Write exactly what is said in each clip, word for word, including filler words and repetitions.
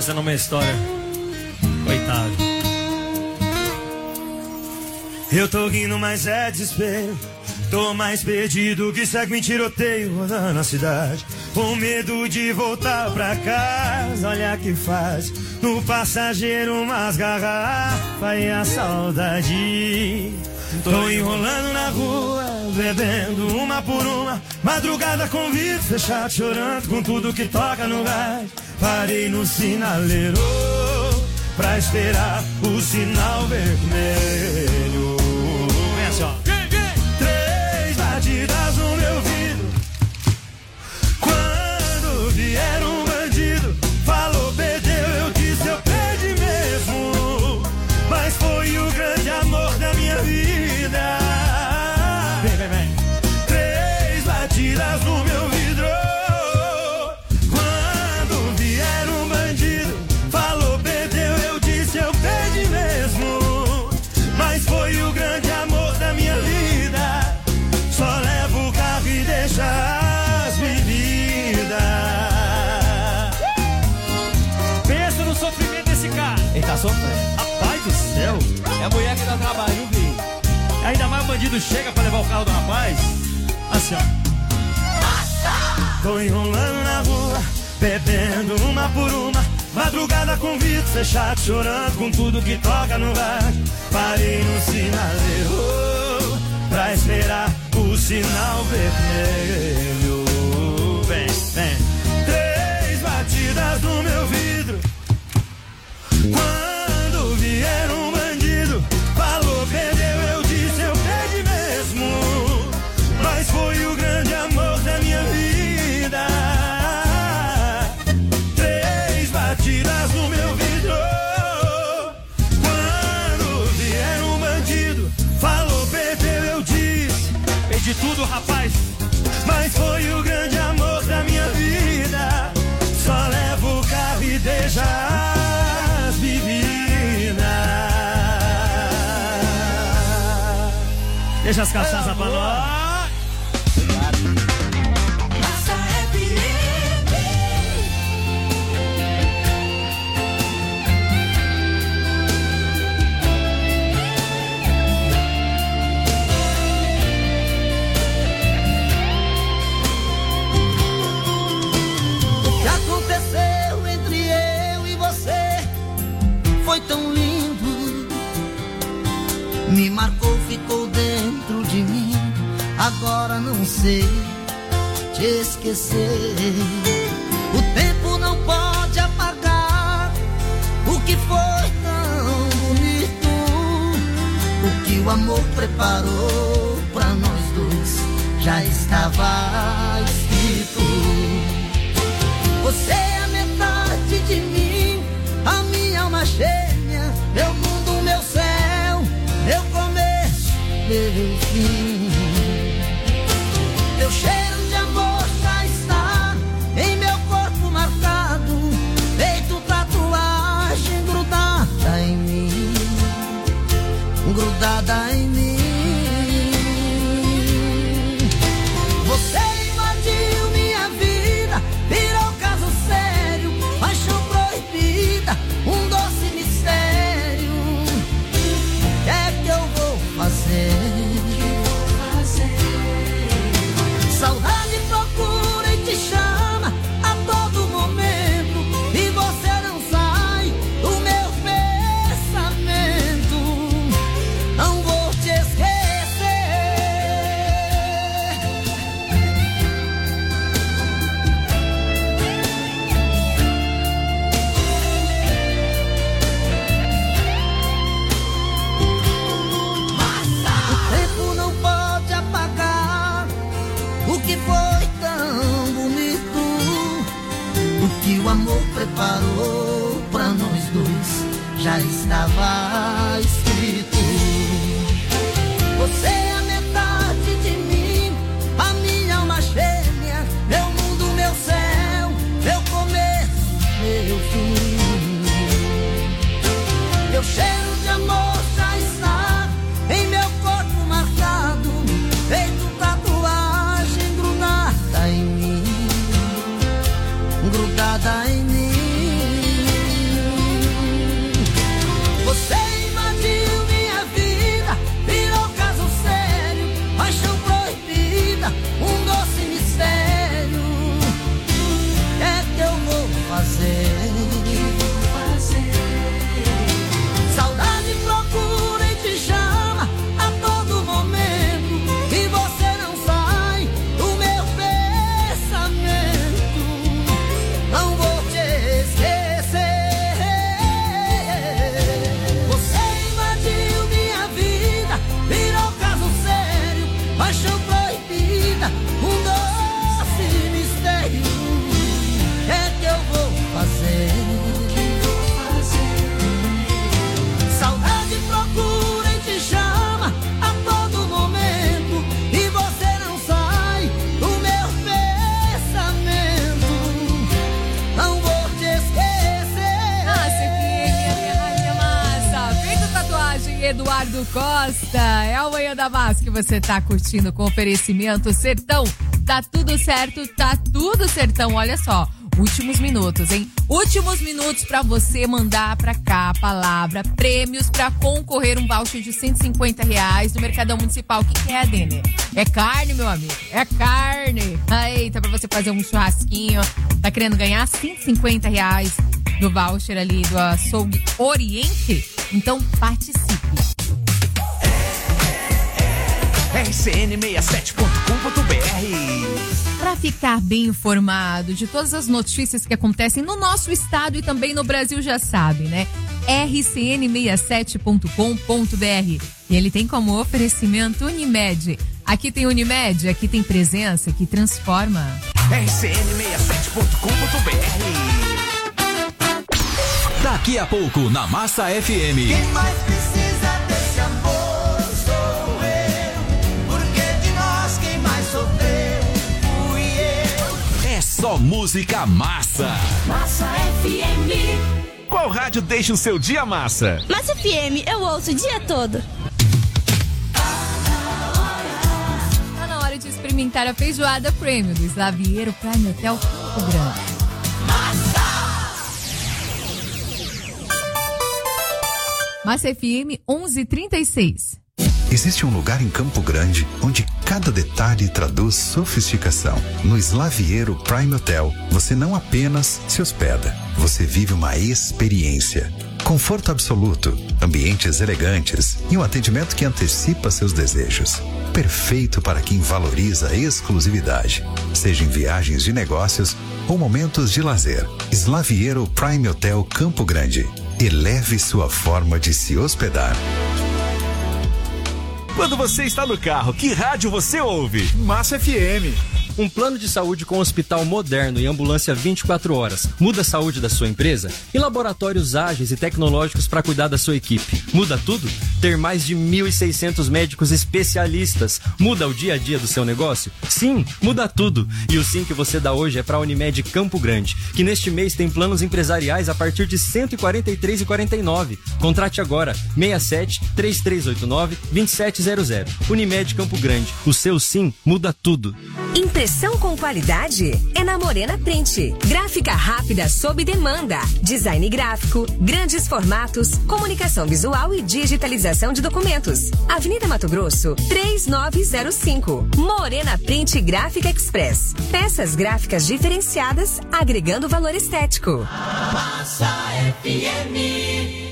Essa não é uma história. Coitado. Eu tô rindo, mas é desespero. Tô mais perdido que segue em tiroteio rodando a cidade. Com medo de voltar pra casa, olha que faz. No passageiro umas garrafas e a saudade. Tô enrolando na rua, bebendo uma por uma. Madrugada com vidro fechado, chorando com tudo que toca no rádio. Parei no sinaleiro pra esperar o sinal vermelho. Vem assim, ó. Três batidas no meu vidro. Quando vier um bandido, falou, perdeu, eu disse, eu perdi mesmo. Mas foi o grande amor da minha vida. Vem, vem, vem. Três batidas no meu vidro. Quando vier um bandido, falou, perdeu, eu disse, eu perdi mesmo. Mas foi o grande amor da minha vida. Só levo o carro e deixa as bebidas. Pensa no sofrimento desse cara. Ele tá sofrendo. Rapaz do céu. É a mulher que dá trabalho, viu? Ainda mais o bandido chega pra levar o carro do rapaz. Assim, ó. Tô enrolando na rua, bebendo uma por uma. Madrugada com vidro fechado, chorando com tudo que toca no rádio. Parei no sinaleiro pra esperar o sinal vermelho. Vem, vem. Três batidas no meu vidro. Quando vier um bandido, falou, perdeu, eu disse, eu perdi mesmo. Mas foi o grande amor da minha vida. Três batidas no meu vidro. Quando vier um bandido, falou, perdeu, eu disse, Perdi tudo, rapaz. mas foi o grande amor da minha vida. Só levo o carro e deixa as bebidas. Deixa as cachaças pra nós. O que aconteceu entre eu e você foi tão lindo. Me marcou, ficou dentro de mim. Agora não sei te esquecer. O tempo não pode apagar o que foi tão bonito. O que o amor preparou pra nós dois já estava escrito. Você é a metade de mim, a minha alma gêmea, meu mundo, meu céu, meu começo, meu fim. Teu cheiro de amor já está em meu corpo marcado, feito tatuagem grudada em mim, grudada em mim. Você invadiu minha vida, virou caso sério, paixão proibida, um doce mistério. O que é que eu vou fazer? Saudade procura e te chama a todo momento, e você não sai do meu pensamento. Não vou te esquecer. O tempo não pode apagar o que foi tão bonito. O que o amor preparou pra nós dois já estava escrito. Você é a metade de mim, a minha alma gêmea, meu mundo, meu céu, meu começo, meu fim. Meu cheiro de amor já está em meu corpo marcado, feito tatuagem grudada em mim, grudada em mim. Eduardo Costa. É a Manhã da Massa que você tá curtindo com oferecimento Sertão. Tá tudo certo, tá tudo Sertão. Olha só, últimos minutos, hein? Últimos minutos pra você mandar pra cá a palavra prêmios pra concorrer um voucher de cento e cinquenta reais do Mercadão Municipal. O que, que é, Dene? É carne, meu amigo. É carne. Eita, pra você fazer um churrasquinho. Tá querendo ganhar cento e cinquenta reais do voucher ali do Açougue Oriente? Então participe. R C N sessenta e sete ponto com ponto B R. Para ficar bem informado de todas as notícias que acontecem no nosso estado e também no Brasil, já sabe, né? R C N sessenta e sete ponto com ponto B R. E ele tem como oferecimento Unimed. Aqui tem Unimed, aqui tem presença que transforma. R C N sessenta e sete ponto com ponto B R. Daqui a pouco, na Massa F M. Quem mais precisa desse amor sou eu, porque de nós quem mais sofreu fui eu. É só música massa. Massa F M. Qual rádio deixa o seu dia massa? Massa F M, eu ouço o dia todo. Tá na hora de experimentar a feijoada premium do Slaviero Prime Hotel Campo Grande. Massa! Massa F M onze e trinta e seis. Existe um lugar em Campo Grande onde cada detalhe traduz sofisticação. No Slaviero Prime Hotel, você não apenas se hospeda, você vive uma experiência. Conforto absoluto, ambientes elegantes e um atendimento que antecipa seus desejos. Perfeito para quem valoriza a exclusividade, seja em viagens de negócios ou momentos de lazer. Slaviero Prime Hotel Campo Grande. Eleve sua forma de se hospedar. Quando você está no carro, que rádio você ouve? Massa F M. Um plano de saúde com hospital moderno e ambulância vinte e quatro horas. Muda a saúde da sua empresa? E laboratórios ágeis e tecnológicos para cuidar da sua equipe. Muda tudo? Ter mais de mil e seiscentos médicos especialistas. Muda o dia a dia do seu negócio? Sim, muda tudo. E o sim que você dá hoje é para a Unimed Campo Grande, que neste mês tem planos empresariais a partir de cento e quarenta e três reais e quarenta e nove centavos. Contrate agora, seis sete, três três oito nove, dois sete zero zero. Unimed Campo Grande. O seu sim muda tudo. Impressão com qualidade é na Morena Print. Gráfica rápida sob demanda. Design gráfico, grandes formatos, comunicação visual e digitalização de documentos. Avenida Mato Grosso, três nove zero cinco. Morena Print Gráfica Express. Peças gráficas diferenciadas, agregando valor estético. Massa F M.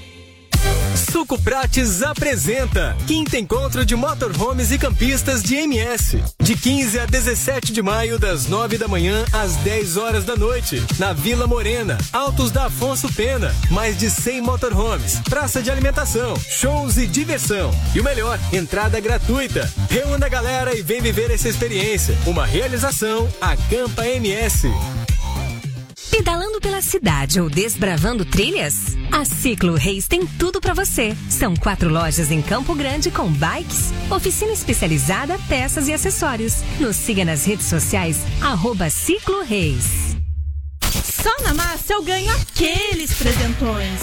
Suco Prates apresenta Quinto Encontro de Motorhomes e Campistas de M S. De quinze a dezessete de maio, das nove da manhã às dez horas da noite. Na Vila Morena, Altos da Afonso Pena. Mais de cem motorhomes, praça de alimentação, shows e diversão. E o melhor, entrada gratuita. Reúna a galera e vem viver essa experiência. Uma realização, Acampa M S. Pedalando pela cidade ou desbravando trilhas? A Ciclo Reis tem tudo pra você. São quatro lojas em Campo Grande com bikes, oficina especializada, peças e acessórios. Nos siga nas redes sociais, arroba Ciclo Reis. Só na Massa eu ganho aqueles presentões.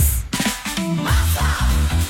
Massa!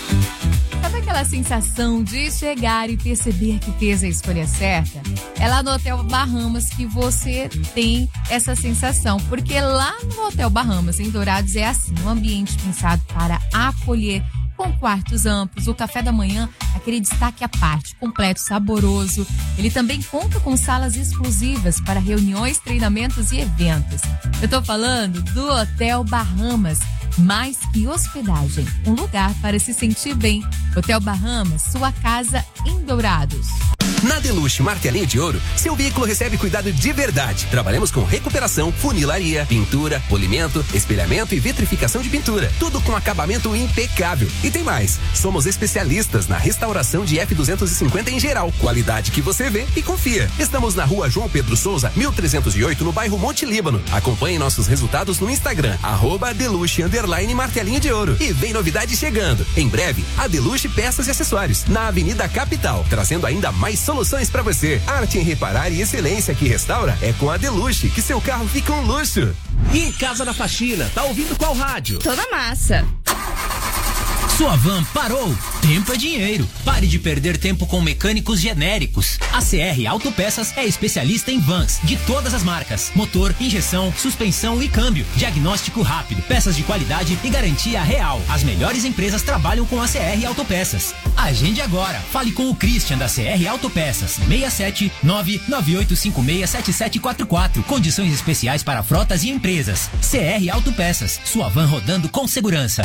Sabe aquela sensação de chegar e perceber que fez a escolha certa? É lá no Hotel Bahamas que você tem essa sensação, porque lá no Hotel Bahamas, em Dourados, é assim, um ambiente pensado para acolher, com quartos amplos, o café da manhã, aquele destaque à parte, completo, saboroso. Ele também conta com salas exclusivas para reuniões, treinamentos e eventos. Eu tô falando do Hotel Bahamas, mais que hospedagem, um lugar para se sentir bem. Hotel Bahamas, sua casa em Dourados. Na Deluxe Martelinho de Ouro, seu veículo recebe cuidado de verdade. Trabalhamos com recuperação, funilaria, pintura, polimento, espelhamento e vitrificação de pintura. Tudo com acabamento impecável. E tem mais, somos especialistas na restauração de F duzentos e cinquenta em geral. Qualidade que você vê e confia. Estamos na rua João Pedro Souza, mil trezentos e oito, no bairro Monte Líbano. Acompanhe nossos resultados no Instagram, arroba Deluxe underline Martelinho de Ouro. E vem novidade chegando. Em breve, a Deluxe Peças e Acessórios, na Avenida Capital, trazendo ainda mais soluções para você. Arte em reparar e excelência que restaura é com a Deluxe, que seu carro fica um luxo. E em casa na faxina, tá ouvindo qual rádio? Toda Massa. Sua van parou? Tempo é dinheiro. Pare de perder tempo com mecânicos genéricos. A C R Autopeças é especialista em vans de todas as marcas. Motor, injeção, suspensão e câmbio. Diagnóstico rápido, peças de qualidade e garantia real. As melhores empresas trabalham com a C R Autopeças. Agende agora. Fale com o Christian da C R Autopeças. seis sete nove nove oito cinco seis sete sete quatro quatro. Condições especiais para frotas e empresas. C R Autopeças. Sua van rodando com segurança.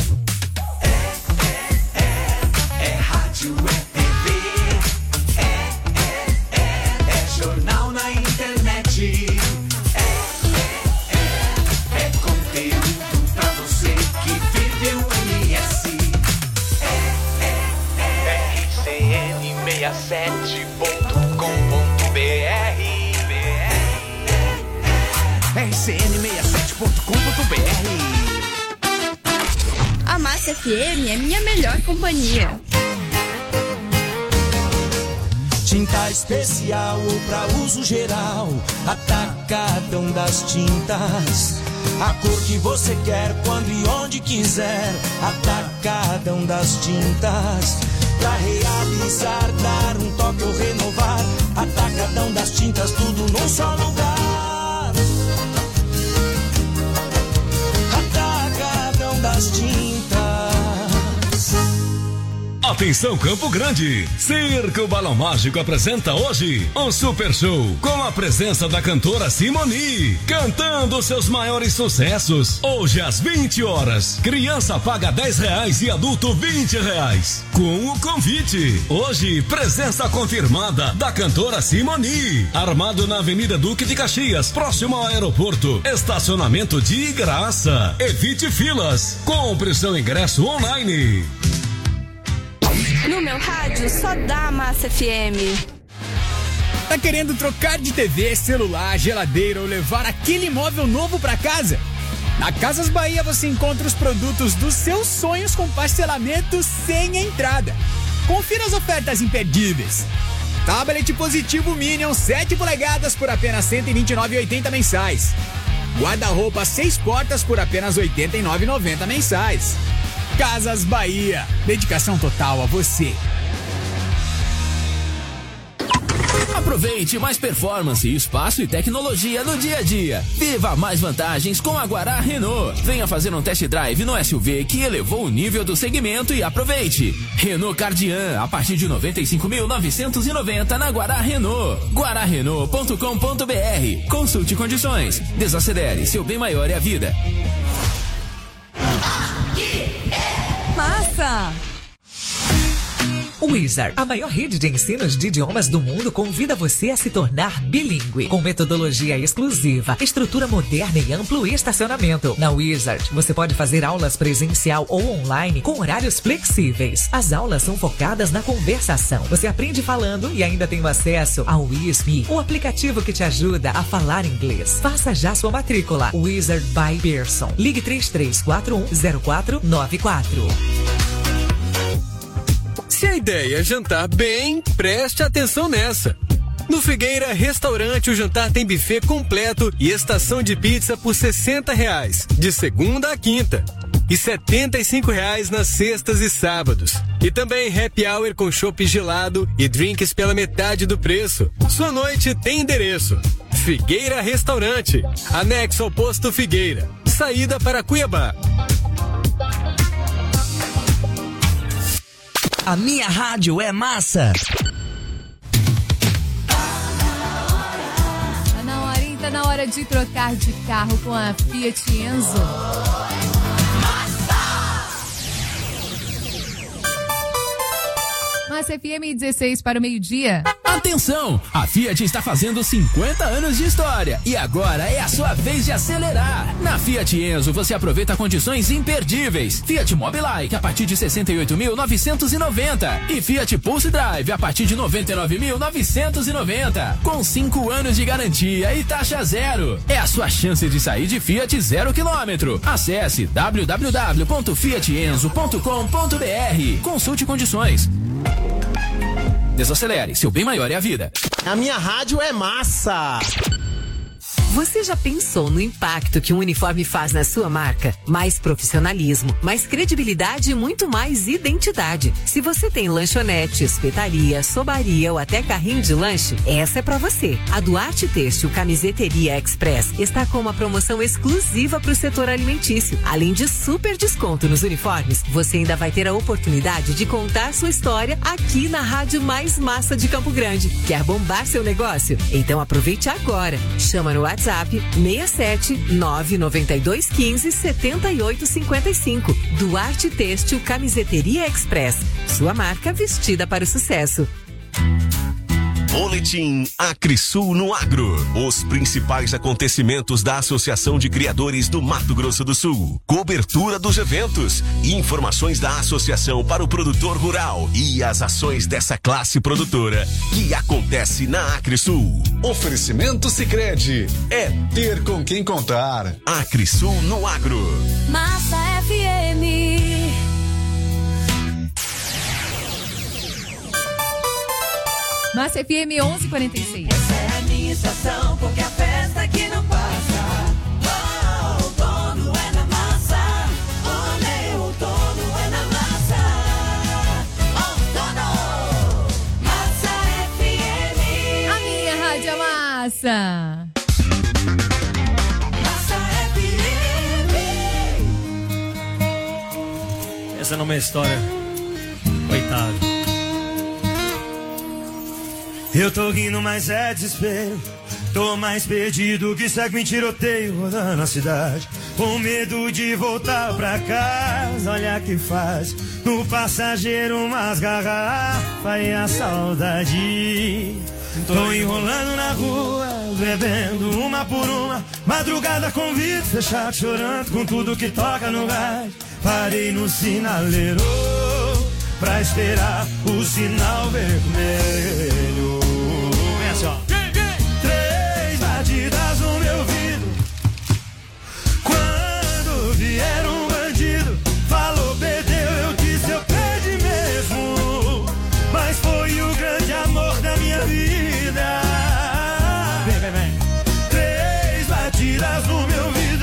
É rádio, é T V, é, é, é, é jornal na internet, é, é, é, é conteúdo pra você que vive o M S, é, é, é, R C N sessenta e sete ponto com ponto B R, R C N sessenta e sete ponto com ponto B R. A Massa F M é minha melhor companhia. Tinta especial ou pra uso geral, Atacadão das Tintas. A cor que você quer, quando e onde quiser, Atacadão das Tintas. Pra realizar, dar um toque ou renovar, Atacadão das Tintas, tudo num só lugar. Atacadão das Tintas. Atenção Campo Grande, Circo Balão Mágico apresenta hoje um super show com a presença da cantora Simoni, cantando seus maiores sucessos. Hoje às vinte horas, criança paga dez reais e adulto vinte reais. Com o convite, hoje presença confirmada da cantora Simoni, armado na Avenida Duque de Caxias, próximo ao aeroporto, estacionamento de graça. Evite filas, compre seu ingresso online. No meu rádio só dá Massa F M. Tá querendo trocar de T V, celular, geladeira ou levar aquele móvel novo pra casa? Na Casas Bahia você encontra os produtos dos seus sonhos com parcelamento sem entrada. Confira as ofertas imperdíveis. Tablet Positivo Minion sete polegadas por apenas cento e vinte e nove reais e oitenta centavos mensais. Guarda-roupa seis portas por apenas oitenta e nove reais e noventa centavos mensais. Casas Bahia, dedicação total a você. Aproveite mais performance, espaço e tecnologia no dia a dia. Viva mais vantagens com a Guará Renault. Venha fazer um test drive no S U V que elevou o nível do segmento e aproveite. Renault Cardian, a partir de noventa e cinco mil novecentos e noventa na Guará Renault. guará renault ponto com ponto b r. Consulte condições. Desacelere, seu bem maior é a vida. Massa! Wizard, a maior rede de ensinos de idiomas do mundo, convida você a se tornar bilíngue, com metodologia exclusiva, estrutura moderna e amplo estacionamento. Na Wizard, você pode fazer aulas presencial ou online com horários flexíveis. As aulas são focadas na conversação. Você aprende falando e ainda tem acesso ao WizMe, o aplicativo que te ajuda a falar inglês. Faça já sua matrícula. Wizard by Pearson. Ligue três três quatro um zero quatro nove quatro. Se a ideia é jantar bem, preste atenção nessa. No Figueira Restaurante, o jantar tem buffet completo e estação de pizza por sessenta reais, de segunda a quinta. E setenta e cinco reais nas sextas e sábados. E também happy hour com chopp gelado e drinks pela metade do preço. Sua noite tem endereço. Figueira Restaurante, anexo ao posto Figueira. Saída para Cuiabá. A minha rádio é massa. Tá na hora, hein? Tá na hora de trocar de carro com a Fiat Enzo. Massa F M dezesseis para o meio-dia. Atenção! A Fiat está fazendo cinquenta anos de história e agora é a sua vez de acelerar. Na Fiat Enzo você aproveita condições imperdíveis. Fiat Mobilite a partir de sessenta e oito mil novecentos e noventa e Fiat Pulse Drive a partir de noventa e nove mil novecentos e noventa. Com cinco anos de garantia e taxa zero. É a sua chance de sair de Fiat zero quilômetro. Acesse w w w ponto fiat enzo ponto com ponto b r. Consulte condições. Desacelere, seu bem maior é a vida. A minha rádio é massa. Você já pensou no impacto que um uniforme faz na sua marca? Mais profissionalismo, mais credibilidade e muito mais identidade. Se você tem lanchonete, espetaria, sobaria ou até carrinho de lanche, essa é pra você. A Duarte Têxtil Camiseteria Express está com uma promoção exclusiva para o setor alimentício. Além de super desconto nos uniformes, você ainda vai ter a oportunidade de contar sua história aqui na Rádio Mais Massa de Campo Grande. Quer bombar seu negócio? Então aproveite agora. Chama no WhatsApp seis sete nove nove dois um cinco sete oito cinco cinco. Duarte Têxtil Camiseteria Express. Sua marca vestida para o sucesso. Boletim Acrisul no Agro. Os principais acontecimentos da Associação de Criadores do Mato Grosso do Sul. Cobertura dos eventos. Informações da associação para o produtor rural e as ações dessa classe produtora que acontece na Acrisul. Oferecimento Sicredi. É ter com quem contar. Acrisul no Agro. Massa F M. Massa F M onze e quarenta e seis. Essa é a minha estação, porque a festa aqui não passa. Oh, o dono é na massa. O meu dono é na massa. Oh, dono. Massa F M. A minha rádio é massa. Massa F M. Essa não é uma história. Coitado. Eu tô rindo, mas é desespero. Tô mais perdido que segue em tiroteio rodando a cidade. Com medo de voltar pra casa, olha que faz. No passageiro umas garrafas e a saudade. Tô enrolando na rua, bebendo uma por uma. Madrugada com vidro fechado, chorando com tudo que toca no rádio. Parei no sinaleiro pra esperar o sinal vermelho. Vem assim, ó. Três batidas no meu vidro. Quando vier um bandido, falou, perdeu, eu disse, eu perdi mesmo. Mas foi o grande amor da minha vida. Vem, vem, vem. Três batidas no meu vidro.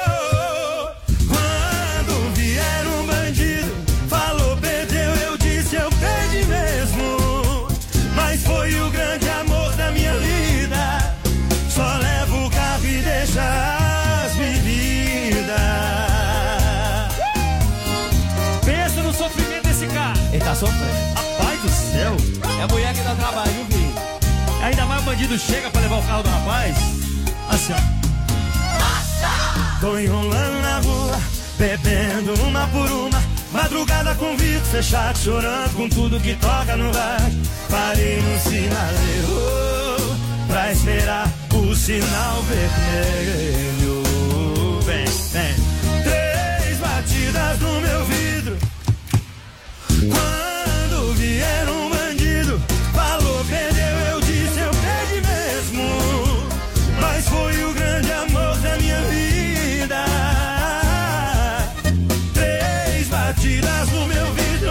Quando vier um bandido, falou, perdeu, eu disse, eu perdi mesmo. Mas foi o grande amor da minha vida. Só levo o carro e deixa as bebidas. Pensa no sofrimento desse cara. Ele tá sofrendo. Rapaz do céu. É a mulher que dá trabalho, viu, filho? Ainda mais o bandido chega pra levar o carro do rapaz. Assim, ó. Tô enrolando na rua, bebendo uma por uma. Madrugada com vidro fechado, chorando com tudo que toca no rádio. Parei no sinaleiro pra esperar o sinal vermelho. Vem, vem. Três batidas no meu vidro. Quando vier um bandido, falou, perdeu, eu disse, eu perdi mesmo. Mas foi o grande amor da minha vida. Três batidas no meu vidro.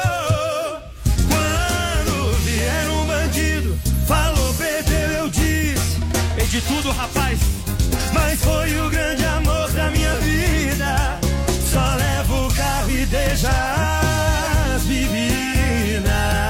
Quando vier um bandido, falou, perdeu, eu disse, perdi tudo, rapaz. mas foi o grande amor da minha vida. Só levo o carro e deixa as bebidas.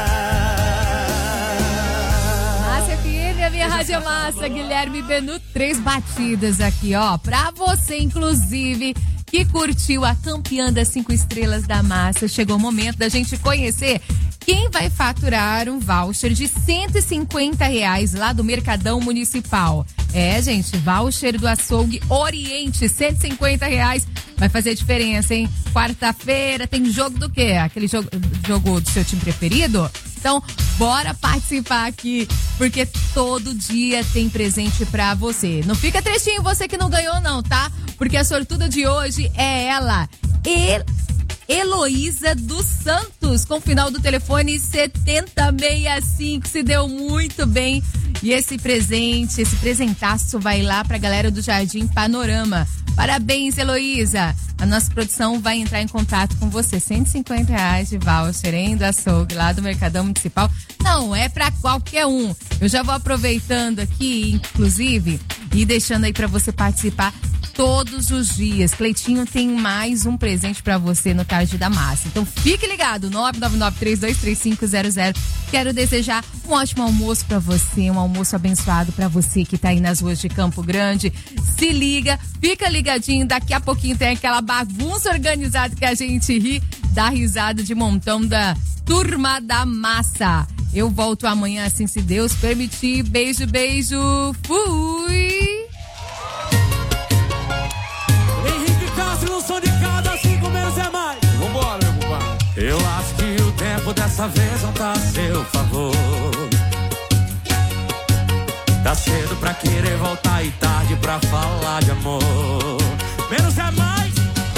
Massa F M, a minha rádio é massa. Guilherme Benu, três batidas aqui, ó. Pra você, inclusive, que curtiu a campeã das cinco estrelas da massa. Chegou o momento da gente conhecer quem vai faturar um voucher de cento e cinquenta reais lá do Mercadão Municipal. É, gente, voucher do Açougue Oriente, cento e cinquenta reais. Vai fazer diferença, hein? Quarta-feira tem jogo do quê? Aquele jogo, jogo do seu time preferido? Então, bora participar aqui, porque todo dia tem presente pra você. Não fica tristinho você que não ganhou não, tá? Porque a sortuda de hoje é ela, El... Heloísa dos Santos, com o final do telefone setenta sessenta e cinco. Se deu muito bem E esse presente, esse presentaço vai lá pra galera do Jardim Panorama. Parabéns, Heloísa. A nossa produção vai entrar em contato com você. cento e cinquenta reais de voucher, hein, do açougue lá do Mercadão Municipal. Não, é pra qualquer um. Eu já vou aproveitando aqui, inclusive, e deixando aí pra você participar todos os dias. Cleitinho tem mais um presente pra você no Tarde da Massa. Então fique ligado, nove nove nove, três dois três cinco zero zero. Quero desejar um ótimo almoço pra você, um almoço abençoado pra você que tá aí nas ruas de Campo Grande. Se liga, fica ligadinho, daqui a pouquinho tem aquela bagunça organizada que a gente ri, dá risada de montão da Turma da Massa. Eu volto amanhã, assim, se Deus permitir. Beijo, beijo, fui! No som de cada cinco menos é mais. Vambora, meu compadre. Eu acho que o tempo dessa vez não tá a seu favor. Tá cedo pra querer voltar e tarde pra falar de amor. Menos é mais.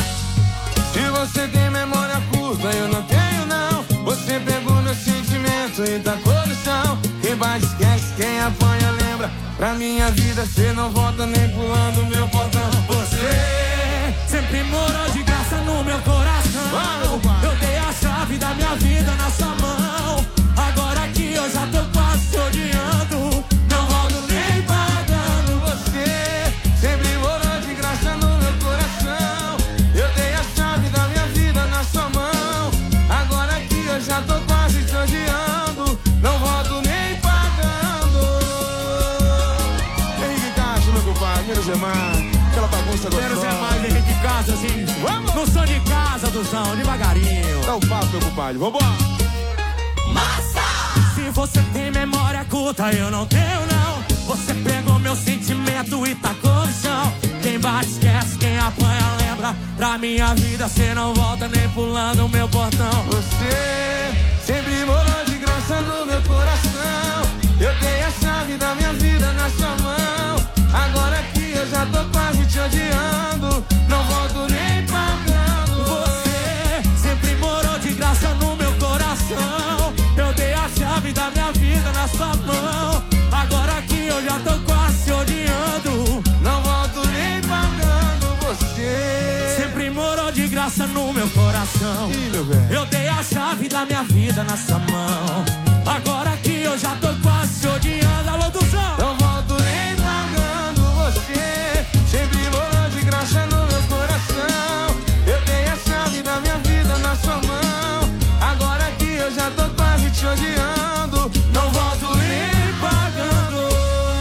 Se você tem memória curta, eu não tenho não. Você pegou meu sentimento e tacou no chão. Quem bate esquece, quem apanha lembra. Pra minha vida cê não volta nem pulando meu portão. Você sempre morou de graça no meu coração. Eu dei a chave da minha vida na sua mão. Agora que eu já tô quase te odiando, não volto nem pagando. Você sempre morou de graça no meu coração. Eu dei a chave da minha vida na sua mão. Agora que eu já tô quase te odiando, não volto nem pagando. Henrique Castro, meu compadre, menos é mais. Aquela bagunça gostosa. Menos é mais, Henrique Castro, assim. Vamos! No som de casa, Duzão, devagarinho. Dá o papo, meu compadre, vambora. Massa! Se você tem memória curta, eu não tenho, não. Você pegou meu sentimento e tacou no chão. Quem bate esquece, quem apanha lembra. Pra minha vida cê não volta nem pulando o meu portão. Você sempre morou de graça no meu coração. Eu dei a chave da minha vida na sua mão. Agora que eu já tô quase te odiando, não volto nem pagando. Você sempre morou de graça no meu coração. Eu dei a chave da minha vida na sua mão. Agora que eu já tô quase te odiando, não volto nem pagando. Você sempre morou de graça no meu coração. Eu dei a chave da minha vida na sua mão. Agora que eu já tô quase te odiando, alô do Zão, não volto nem pagando. Você sempre morou de graça no meu coração. Eu dei a chave da minha vida na sua mão. Agora que eu já tô quase te odiando, não volto nem pagando.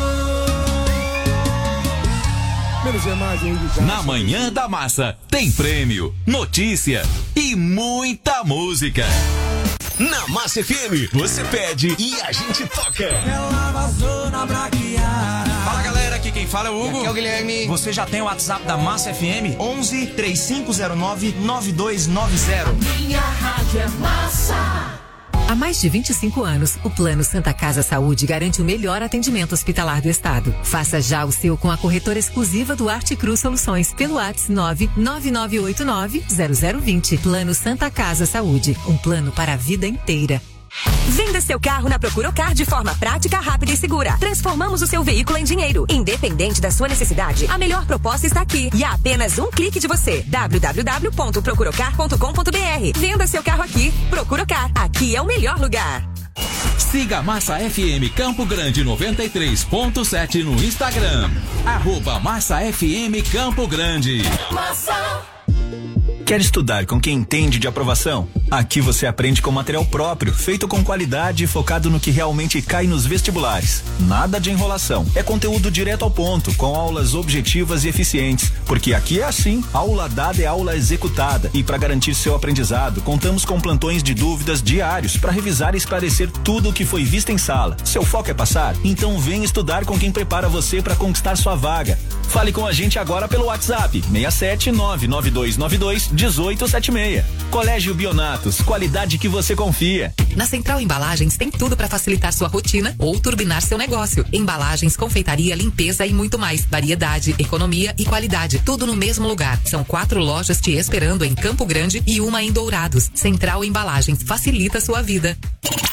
Menos é mais, Henrique. Na Manhã da Massa tem prêmio, notícia e muita música. Na Massa F M, você pede e a gente toca. Ela vazou na braquiara. Fala galera, aqui quem fala é o Hugo. Aqui é o Guilherme. Você já tem o WhatsApp da Massa F M? onze, três cinco zero nove, nove dois nove zero. Minha rádio é Massa. Há mais de vinte e cinco anos, o Plano Santa Casa Saúde garante o melhor atendimento hospitalar do estado. Faça já o seu com a corretora exclusiva do Arte Cruz Soluções pelo WhatsApp nove nove nove oito nove zero zero dois zero. Plano Santa Casa Saúde, um plano para a vida inteira. Venda seu carro na Procuracar de forma prática, rápida e segura. Transformamos o seu veículo em dinheiro. Independente da sua necessidade, a melhor proposta está aqui e a apenas um clique de você. w w w ponto procuracar ponto com ponto b r. Venda seu carro aqui. Procuracar, aqui é o melhor lugar. Siga Massa F M Campo Grande noventa e três ponto sete no Instagram. Arroba Massa F M Campo Grande. Massa. Quer estudar com quem entende de aprovação? Aqui você aprende com material próprio, feito com qualidade e focado no que realmente cai nos vestibulares. Nada de enrolação. É conteúdo direto ao ponto, com aulas objetivas e eficientes. Porque aqui é assim, aula dada é aula executada. E para garantir seu aprendizado, contamos com plantões de dúvidas diários para revisar e esclarecer tudo o que foi visto em sala. Seu foco é passar? Então vem estudar com quem prepara você para conquistar sua vaga. Fale com a gente agora pelo WhatsApp seis sete nove nove dois nove dois um oito sete seis. Colégio Bionatos, qualidade que você confia. Na Central Embalagens tem tudo para facilitar sua rotina ou turbinar seu negócio. Embalagens, confeitaria, limpeza e muito mais. Variedade, economia e qualidade, tudo no mesmo lugar. São quatro lojas te esperando em Campo Grande e uma em Dourados. Central Embalagens, facilita sua vida.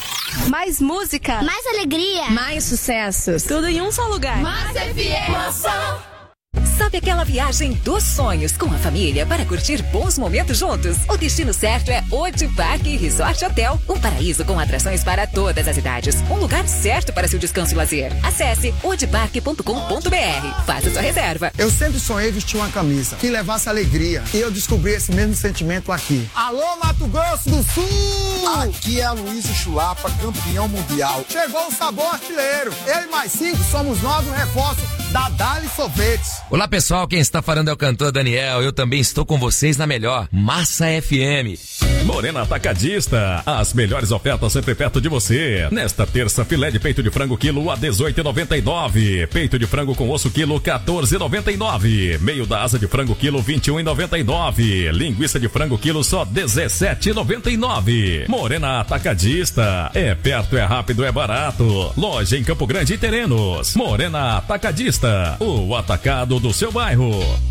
Mais música. Mais alegria. Mais sucessos. Tudo em um só lugar. Massa F M. Sabe aquela viagem dos sonhos com a família para curtir bons momentos juntos? O destino certo é Odi Parque Resort Hotel, um paraíso com atrações para todas as idades. Um lugar certo para seu descanso e lazer. Acesse odiparque ponto com ponto b r. Faça sua reserva. Eu sempre sonhei vestir uma camisa que levasse alegria e eu descobri esse mesmo sentimento aqui. Alô, Mato Grosso do Sul! Aqui é a Luiz Chulapa, campeão mundial. Chegou o sabor artilheiro. Eu e mais cinco somos novos reforços da Dali Sorvetes. Olá pessoal, quem está falando é o cantor Daniel. Eu também estou com vocês na melhor Massa F M. Morena Atacadista, as melhores ofertas sempre perto de você. Nesta terça, filé de peito de frango quilo a dezoito e noventa e nove. Peito de frango com osso quilo quatorze e noventa e nove. Meio da asa de frango quilo vinte e um e noventa e nove. Linguiça de frango quilo só dezessete e noventa e nove. Morena Atacadista, é perto, é rápido, é barato. Loja em Campo Grande e Terenos. Morena Atacadista, o atacado do seu bairro.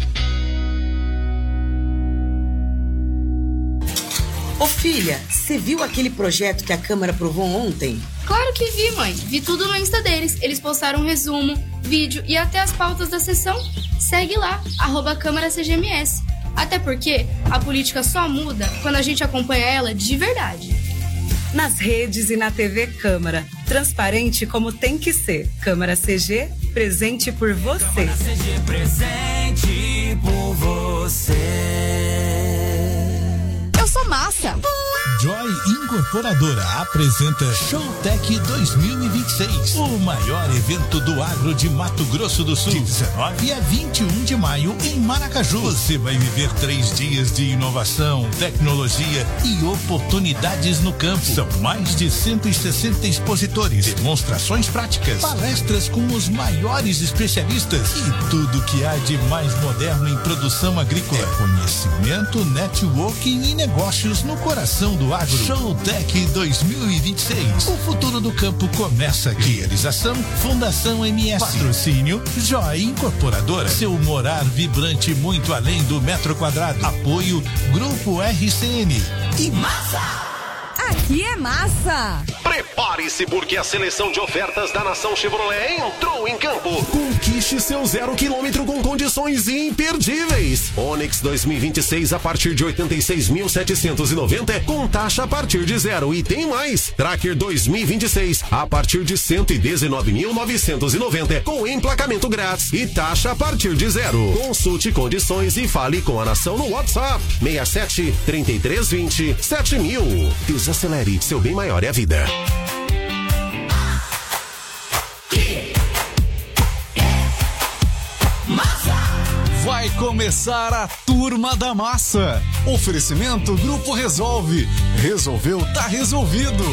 Ô filha, você viu aquele projeto que a Câmara aprovou ontem? Claro que vi, mãe. Vi tudo no Insta deles. Eles postaram um resumo, vídeo e até as pautas da sessão. Segue lá, arroba Câmara C G M S. Até porque a política só muda quando a gente acompanha ela de verdade. Nas redes e na T V Câmara. Transparente como tem que ser. Câmara C G, presente por você. Câmara C G, presente por você. Eu sou massa. Joy Incorporadora apresenta Showtech dois mil e vinte e seis, o maior evento do agro de Mato Grosso do Sul. De dezenove a vinte e um de maio em Maracaju. Você vai viver três dias de inovação, tecnologia e oportunidades no campo. São mais de cento e sessenta expositores, demonstrações práticas, palestras com os maiores especialistas e tudo que há de mais moderno em produção agrícola. É conhecimento, networking e negócios no coração do agro. Showtech dois mil e vinte e seis. O futuro do campo começa aqui. Realização Fundação M S. Patrocínio Joy Incorporadora. Seu morar vibrante muito além do metro quadrado. Apoio Grupo R C N. E massa! Aqui é massa! Prepare-se porque a seleção de ofertas da Nação Chevrolet entrou em campo. Conquiste seu zero quilômetro com condições imperdíveis. Onix dois mil e vinte e seis a partir de oitenta e seis mil setecentos e noventa com taxa a partir de zero. E tem mais. Tracker dois mil e vinte e seis a partir de cento e dezenove mil novecentos e noventa com emplacamento grátis e taxa a partir de zero. Consulte condições e fale com a Nação no WhatsApp seis sete, três três dois zero, sete mil. Desacelere, seu bem maior é a vida. Vai começar a Turma da Massa. Oferecimento Grupo Resolve. Resolveu, tá resolvido.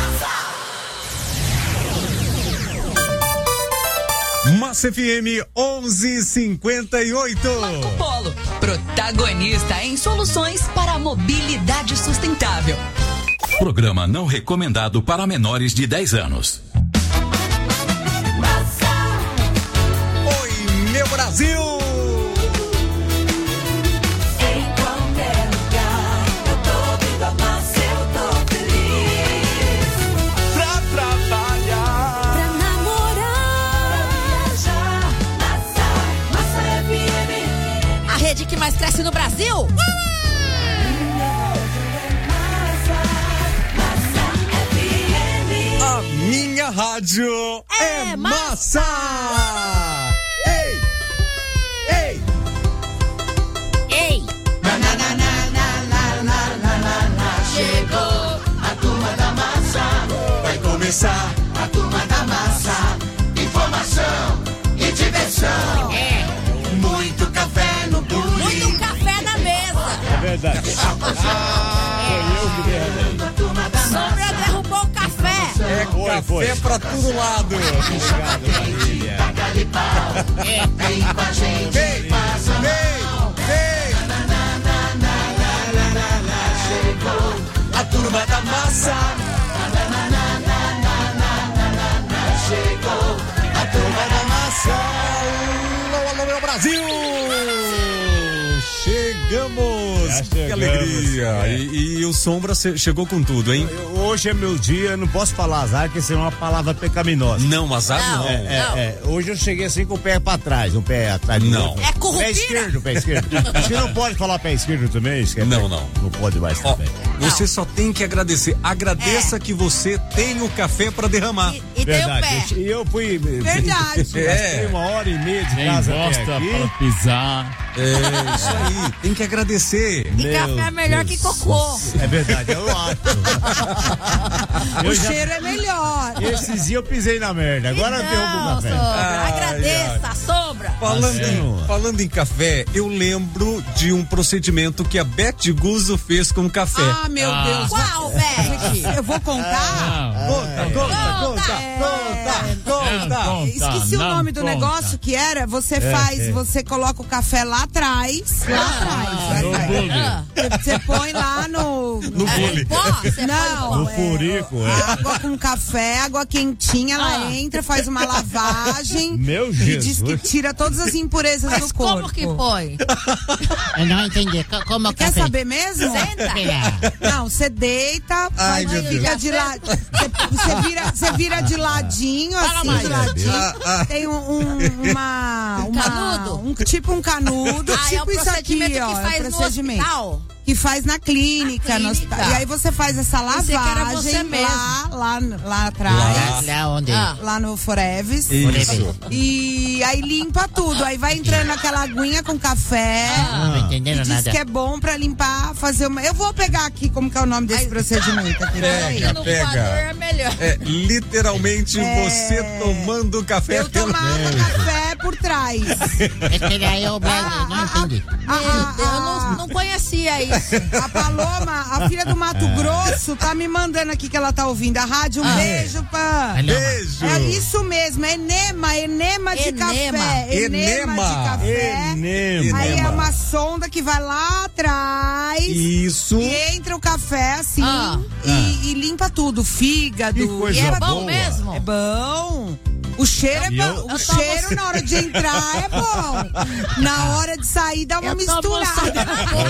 Massa F M onze e cinquenta e oito. Marco Polo, protagonista em soluções para a mobilidade sustentável. Programa não recomendado para menores de dez anos. Oi, meu Brasil! Em qualquer lugar, eu tô ouvindo a massa, eu tô feliz. Pra trabalhar, pra namorar, pra viajar, massa, massa F M. A rede que mais cresce no Brasil? A minha rádio é, é massa! massa! Ei! Ei! Ei! Na, na, na, na, na, na, na, na, na. Chegou a turma da massa. Vai começar a turma da massa. Informação e diversão. É! Muito café no bule. Muito café na mesa. É verdade. Foi eu que derrubei. Sombra derrubou o café. É foi, café foi. Pra todo lado. Obrigado, Maria. É, vem com a gente. Vem, passa vem, vem. Chegou a turma da massa. Chegou a turma da massa. Alô, alô, meu Brasil. Chegamos! Que alegria! É. E, e o Sombra chegou com tudo, hein? hoje é meu dia, não posso falar azar, porque senão é uma palavra pecaminosa. Não, azar não. É, é, é. Hoje eu cheguei assim com o pé pra trás, um pé atrás do Não. outro. É corrupira. Pé esquerdo, pé esquerdo. Você não pode falar pé esquerdo também? Isso que é Não, pé- não. Não pode mais Ó, também. você só tem que agradecer. Agradeça que você tem o café pra derramar. E, e tem o pé. E eu fui. Verdade. Gastei É. uma hora e meia de Quem casa gosta até aqui. para pisar. É, isso aí. Tem que agradecer. E café é melhor que cocô. É verdade, eu acho. O Eu já- cheiro é melhor. Esses dias eu pisei na merda, agora eu derrubo o Não, café. sombra. Ai, Agradeça, sombra. Falando, Ah, em, falando em café, eu lembro de um procedimento que a Beth Guzzo fez com café. Ah, meu Ah. Deus. Qual, Beth? Eu vou contar? Não, Conta, conta, conta, É. conta, conta. Conta, Esqueci o não nome do conta. negócio que era. Você faz, é. você coloca o café lá atrás. Lá atrás. No bule. Você põe lá no. No bule. Pó? Você Não, põe No é, furico, é. água com café, água quentinha, ela Ah. entra, faz uma lavagem. Meu E Jesus. diz que tira todas as impurezas Mas do corpo. como que põe? Eu não entendi. Co- Como é Quer café? saber mesmo? Senta. Não, você deita, Ai, faz- meu Deus. fica de lado. Você vira, você vira de ladinho, Fala assim, mais. de ladinho. Ah, ah. Tem um, um- uma, uma. Canudo? Um, tipo um canudo, Ah, é tipo o isso aqui, procedimento ó. que é faz o no procedimento. hospital. Que faz na clínica, Na no clínica. hospital. E aí você faz essa Pensei que era você lavagem mesmo. lá, lá, lá atrás. Lá onde? Ah. Lá no Foreves. Isso. E aí limpa tudo. Aí vai entrando aquela aguinha com café. Não tô entendendo E diz nada. que é bom pra limpar, fazer uma. Eu vou pegar aqui como que é o nome desse procedimento aqui. peraí. Pega, No pega. voador é melhor. É literalmente É. você tomando café Eu pelo tomava café por trás. Espera aí, eu não entendi. A, Meu Deus, eu a, não, não conhecia isso. a Paloma, a filha do Mato Grosso, tá me mandando aqui que ela tá ouvindo a rádio. Um Ah. beijo, Pã. Beijo. É isso mesmo, é enema, enema de Enema. café. Enema. de café. Enema. Aí é Enema. uma sonda que vai lá atrás. Isso. E entra o café assim Ah. e, e limpa tudo, fígado. Que coisa E é bom boa. mesmo? É bom. O cheiro é E bom. eu- O Eu cheiro tomo- na hora de entrar é bom. Na hora de sair dá uma Eu tomo misturada.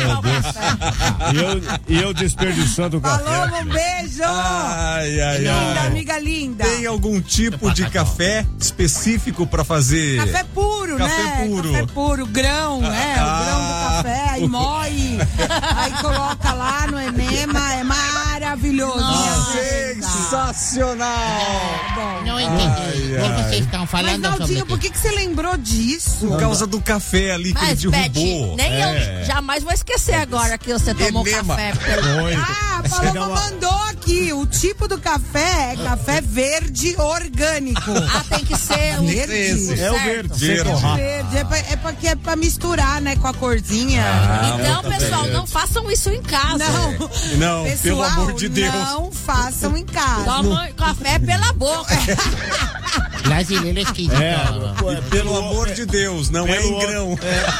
E eu, e eu desperdiçando o café. Paloma, um beijo. Ai, ai, Linda, ai. amiga linda. Tem algum tipo de café específico pra fazer? Café puro, Café né? puro. Café puro, grão, né? Ah. O grão do café, aí moe, aí coloca lá no enema, é maravilhoso. Sensacional! Não entendi. Ai, O que ai. vocês estão Mas, falando sobre Naldinho, isso? por que, que você lembrou disso? Por causa do café ali que Mas, ele Beth, derrubou. nem É. eu jamais vou esquecer agora que você tomou Enema. café. Pelo... Oi. Ah, a Você dá Paloma uma- mandou aqui. O tipo do café é café verde orgânico. Ah, tem que ser o Verde. Esse. É o certo. verde. Verde. sem torrar. Verde, é, pra, é, porque é pra misturar, né, com a corzinha. Ah, Então, muito pessoal, bem. não façam isso em casa. Não, Não, pessoal, pelo amor de Deus. não façam em casa. Toma café pela boca. Brasileiro esquisito. É, Pelo amor de Deus, não é Pelo em grão.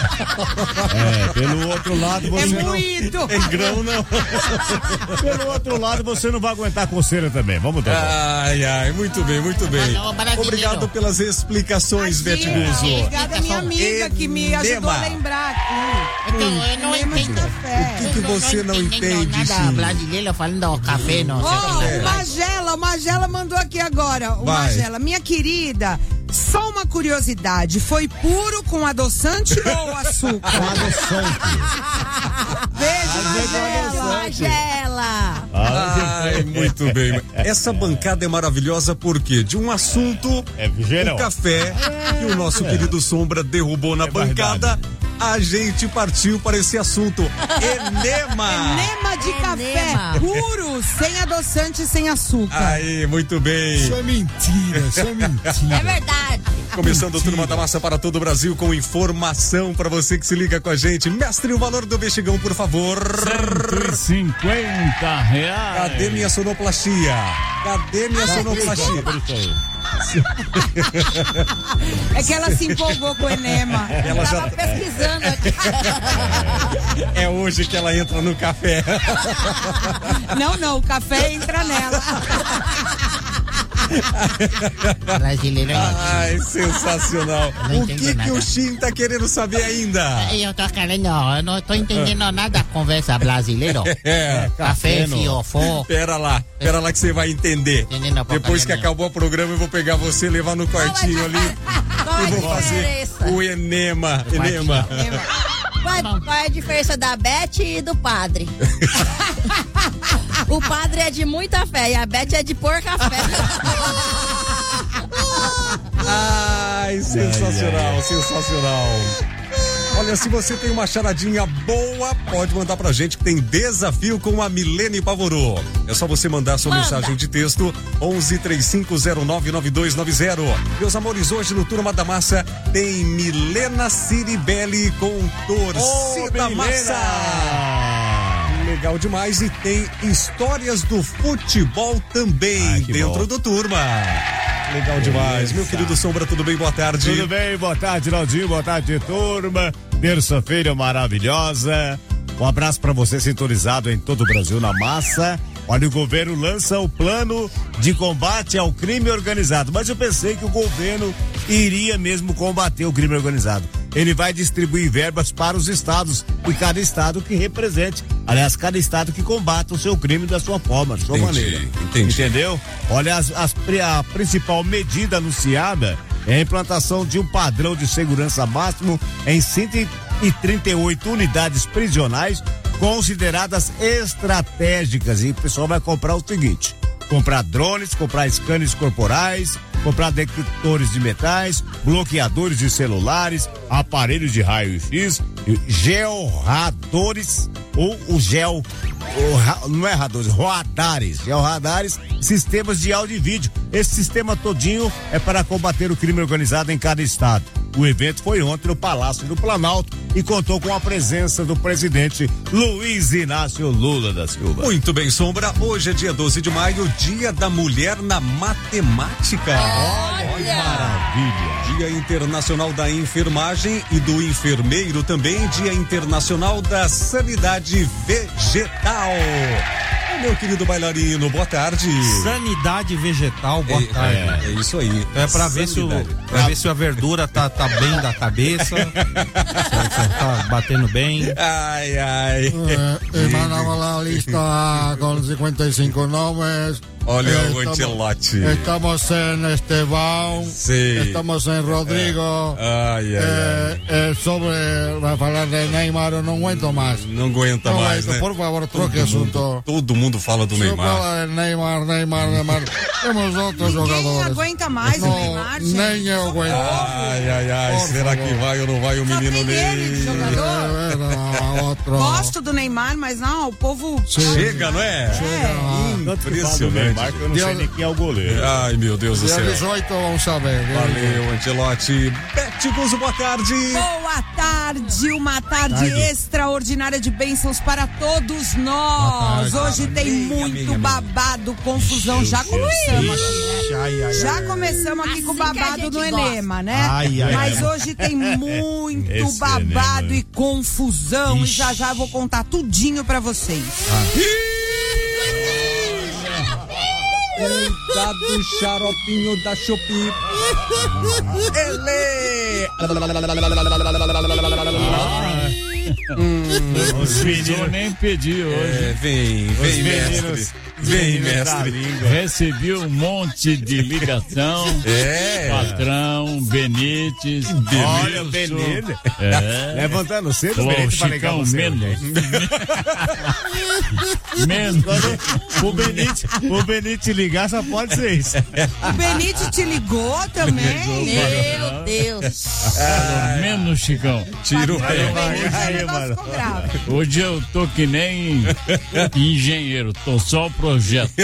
É, pelo outro lado você É não. moído. Em grão não. Pelo outro lado você não vai aguentar coceira também. Vamos dar. Ai, ai, muito bem, muito bem. Não, brasileiro. Obrigado pelas explicações, Beth Guzzo. Obrigada, minha amiga, que me ajudou a Enema. lembrar aqui. Então, eu não Enema de entendo. café. O que, que você não entendo entende, nada Sim? brasileiro falando café, não sei Ó, o que o lá. Magela, o Magela mandou aqui agora. O Vai. Magela, minha querida, só uma curiosidade: foi puro com adoçante ou açúcar? Beijo, Magela. Magela. Ai, muito bem. Essa bancada é maravilhosa porque de um assunto, É geral. o café, que o nosso querido Sombra derrubou na bancada, a gente partiu para esse assunto. Enema! Enema de café Enema. puro, sem adoçante e sem açúcar. Aí, muito bem. Isso é mentira, isso é mentira. É verdade. Começando o Turma da Massa para todo o Brasil com informação para você que se liga com a gente. Mestre, o valor do bexigão, por favor. cento e cinquenta reais. Cadê minha sonoplastia? Cadê minha sonoplastia? É que ela se empolgou com o enema. Ela já Tava pesquisando aqui. é hoje que ela entra no café. Não, não, o café entra nela. Brasileiro é Ai, sensacional. Não O que, entendo que nada. o Shin tá querendo saber ainda? Eu tô querendo, eu não tô entendendo nada da conversa brasileira. É, Café, no- fiofó. Pera lá, pera lá que você vai entender. Entendendo a Depois que porcaria acabou o programa, eu vou pegar você, levar no quartinho ali Qual é e a vou fazer diferença? o enema. Enema. Qual, qual é a diferença da Beth e do padre? O padre é de muita fé e a Beth é de porca fé. Ai, sensacional, Ai, ai. sensacional. Olha, se você tem uma charadinha boa, pode mandar pra gente que tem desafio com a Milene Pavorô. É só você mandar sua Manda. mensagem de texto onze, três cinco zero nove, nove dois nove zero. Meus amores, hoje no Turma da Massa tem Milena Ciribelli com Torcida Ô, Massa. Legal demais e tem histórias do futebol também Ai, que dentro bom. do Turma. Legal demais. Meu querido Sombra, tudo bem? Boa tarde. Tudo bem? Boa tarde, Naldinho. Boa tarde, turma. Terça-feira maravilhosa. Um abraço pra você sintonizado em todo o Brasil na massa. Olha, o governo lança o plano de combate ao crime organizado. Mas eu pensei que o governo iria mesmo combater o crime organizado. Ele vai distribuir verbas para os estados e cada estado que represente. Aliás, cada estado que combata o seu crime da sua forma, da sua Entendi, maneira. entendi. Entendeu? Olha, as, as, a principal medida anunciada é a implantação de um padrão de segurança máximo em cento e trinta e oito unidades prisionais consideradas estratégicas. E o pessoal vai comprar o seguinte: comprar drones, comprar scanners corporais, comprar detectores de metais, bloqueadores de celulares, aparelhos de raio-x, georradores ou o gel, o ra- não é radores, radares, georradares, sistemas de áudio e vídeo. Esse sistema todinho é para combater o crime organizado em cada estado. O evento foi ontem no Palácio do Planalto e contou com a presença do presidente Luiz Inácio Lula da Silva. Muito bem, Sombra. Hoje é dia doze de maio, dia da mulher na matemática. Olha, que maravilha. Dia Internacional da Enfermagem e do Enfermeiro também. Dia Internacional da Sanidade Vegetal. Ô, meu querido bailarino, boa tarde. Sanidade vegetal, boa É, tarde. é, é isso aí. É pra ver, se o, Sanidade. pra ver se a verdura tá, tá bem da cabeça, se, se tá batendo bem. Ai, ai. Eh, y mandamos la lista con cincuenta y cinco nombres. Olha Eh, o estamos- Ancelotti. Estamos en Esteban. Sí. Estamos en Rodrigo. Ai, ai, Eh, eh, sobre a falar de Neymar, eu não aguento mais. Não aguenta Não mais, aguento, né? por favor, troque Todo assunto. mundo- Todo mundo fala do Se Neymar. fala de Neymar, Neymar, Neymar. Temos outros Ninguém jogadores. aguenta mais o Não, Neymar, gente. Nem eu aguento. Ai, ai, ai. Por Será favor. que vai ou não vai o menino tem ele de Ney? jogador. Eh, não, outro. Gosto do Neymar, mas não, o povo. Chega, não é? Tanto que fala do Impressionante. Neymar que eu não sei Dia- nem quem é o goleiro. Ai, meu Deus do Dia céu. dezoito, vamos saber. Dia Valeu, Ancelotti. Bete Guzzo, boa tarde. Boa tarde, uma tarde, Tarde. extraordinária de bênçãos para todos nós. Boa tarde. Hoje tem Amém, muito amém, amém. babado, confusão. Já começamos aqui, né? Ai, ai, Já começamos aqui com o Assim que a babado gente do gosta. Enema, né? Ai, ai, Mas ai. hoje tem muito Esse babado Enema. e confusão. E Ixi. já já eu vou contar tudinho pra vocês. Eita do xaropinho da Shopee. Ele! Os meninos nem pediu hoje. É, vem, Os vem, meninos- mestre. Vem, meninos da mestre. língua. Recebi um monte de ligação. É. Patrão, Benítez. Olha o Wilson. Benítez. É. Levantando cedo, Falou, Benítez, pra ligar Chicão, você. menos. menos. O Benítez, o Benítez ligar só pode ser isso. O Benite te ligou também? Meu Deus. Falou, menos, Chicão. Tira o O pé. Benite aí, o negócio mano. ficou grave. Hoje eu tô que nem engenheiro, tô só o projeto.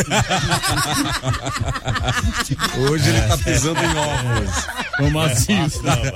Hoje ele tá pisando em ovos. Tô macio.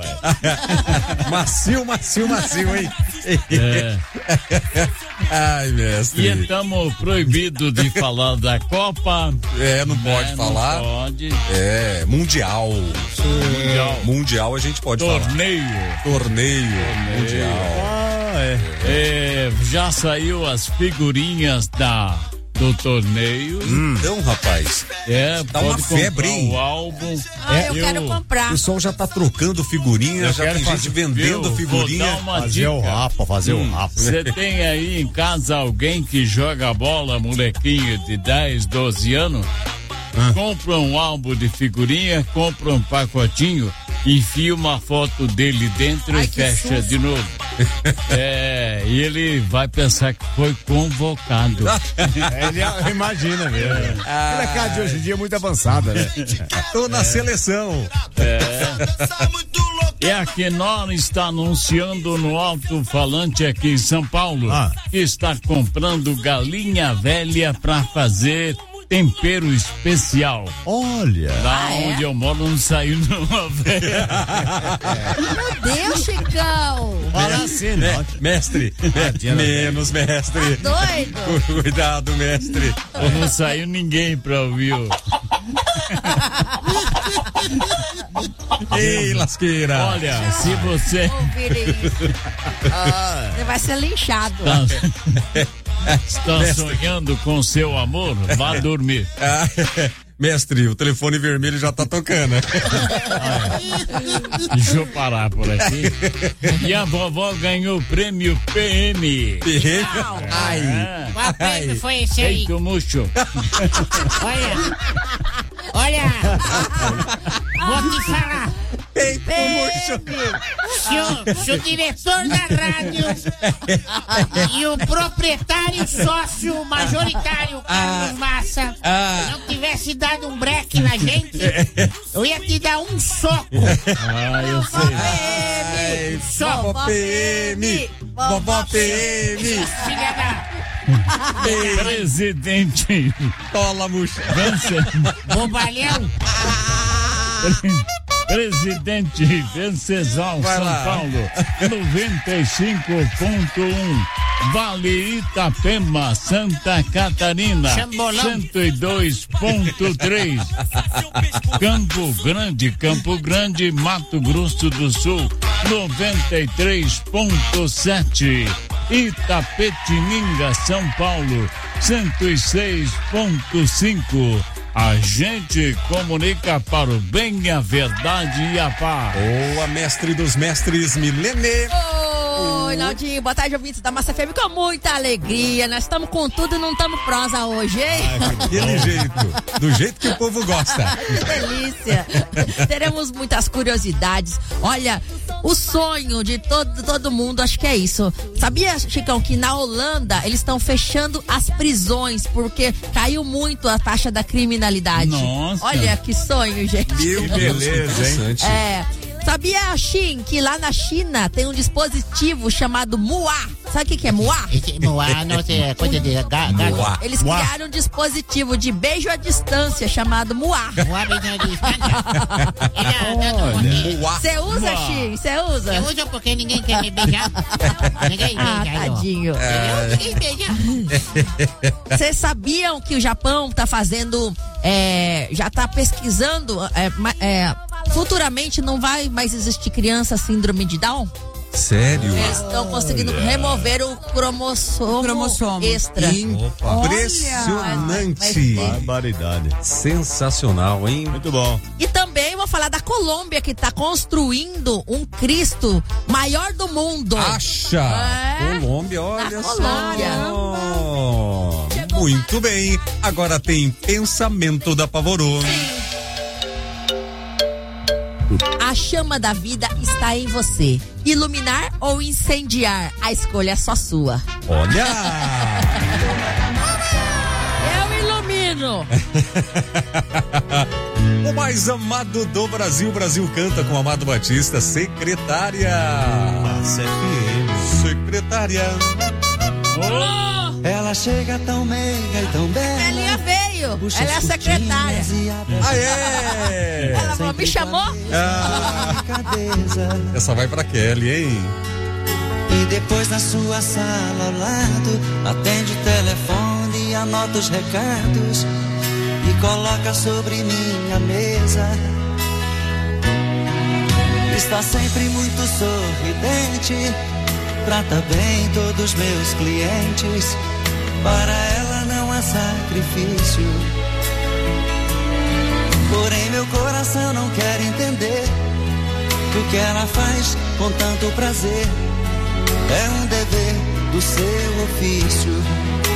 Macio, macio, macio, hein? É. Ai, E mestre. estamos proibidos de falar da Copa. É, não pode né? falar. Não pode. É, mundial. Mundial. Mundial a gente pode falar. Torneio. Torneio. Mundial. Ah, é. É, já saiu as figurinhas da do torneio. Hum. Então, rapaz. É, tá pode uma febre, comprar hein? o álbum. Ah, É, eu quero comprar. O pessoal já tá trocando figurinha, Eu já quero tem fazer- gente vendendo viu? figurinha. Vou dar uma Fazer o dica. rapa, fazer o rapa. Você tem aí em casa alguém que joga bola, molequinho de dez, doze anos? Compra um álbum de figurinha, compra um pacotinho, enfia uma foto dele dentro Ai, e que fecha susto. de novo. É, e ele vai pensar que foi convocado. Ele imagina mesmo. A molecada de hoje em dia é muito avançada, né? Tô na seleção. É. E a Knorr está anunciando no alto-falante aqui em São Paulo Ah. que está comprando galinha velha para fazer tempero especial. Olha. Lá Ah, é? onde eu moro não saiu nenhuma velha. Meu Deus, Chicão. Fala assim, né? Me- mestre, me- menos mestre. Tá doido? Cuidado, mestre. Ou não saiu ninguém pra ouvir. o- Ei, lasqueira. Olha, se você Ouvirem isso. Você vai ser linchado. tá, está sonhando com seu amor, vá dormir. Ah, mestre, o telefone vermelho já tá tocando. Deixa eu parar por aqui. E a vovó ganhou o prêmio P M. Ai. É. Qual prêmio foi esse aí? Feito murcho. Olha, olha, vou te falar. Feito Se o, se o diretor da rádio e o proprietário sócio majoritário, Carlos Massa, Ah. não tivesse dado um breque na gente, eu ia te dar um soco. Ah, eu sei. Ai, vovó P M. Vovó P M. Filha da... Presidente Tola, murcha. Bobalhão. Presidente Venceslau Vai São lá. Paulo, noventa e cinco ponto um. Vale Itapema, Santa Catarina, Chambolão. cento e dois ponto três. Campo Grande, Campo Grande, Mato Grosso do Sul, noventa e três ponto sete. Itapetininga, São Paulo, cento e seis ponto cinco. A gente comunica para o bem, a verdade e a paz. Boa, mestre dos mestres, Milene. Oi, Naldinho, boa tarde, ouvintes da Massa F M, com muita alegria. Nós estamos com tudo e não estamos prosa hoje, hein? Daquele jeito, do jeito que o povo gosta. Que delícia. Teremos muitas curiosidades. Olha, o sonho de todo, todo mundo, acho que é isso. Sabia, Chicão, que na Holanda eles estão fechando as prisões porque caiu muito a taxa da criminalidade. Nossa. Olha que sonho, gente. Meu Deus, que interessante. É. Sabia, Xin, que lá na China tem um dispositivo chamado Mua? Sabe o que, que é Mua? Esse Moá, não sei, é coisa de ga- gato. Eles criaram um dispositivo de beijo à distância chamado Mua. Moá, beijinho de distância. Ele é dando um- Você usa, Mua. Xin? Você usa? Eu uso porque ninguém quer me beijar. Ninguém Ah, beija, não. tadinho. Eu, ninguém beija. Vocês sabiam que o Japão tá fazendo, é, já tá pesquisando, é, ma- é, futuramente não vai mais existir criança síndrome de Down? Sério? Eles estão conseguindo remover o cromossomo, Cromossomo. extra. Impressionante. Barbaridade. Sensacional, hein? Muito bom. E também vou falar da Colômbia, que tá construindo um Cristo maior do mundo. Acha? É. Colômbia, olha Na só. Colômbia. Muito bem. Agora tem pensamento da Pavorô. A chama da vida está em você. Iluminar ou incendiar, a escolha é só sua. Olha! Eu ilumino. O mais amado do Brasil, Brasil canta com Amado Batista, secretária. Massa F M. Secretária. Ela chega tão meiga e tão bela. Elinha veio. Ela é a secretária. Ah, é? Ela falou, me chamou? Ah, essa vai pra Kelly, hein? E depois na sua sala ao lado, atende o telefone e anota os recados e coloca sobre minha mesa. Está sempre muito sorridente, trata bem todos meus clientes. Para ela ela não há sacrifício. Porém meu coração não quer entender que o que ela faz com tanto prazer é um dever do seu ofício.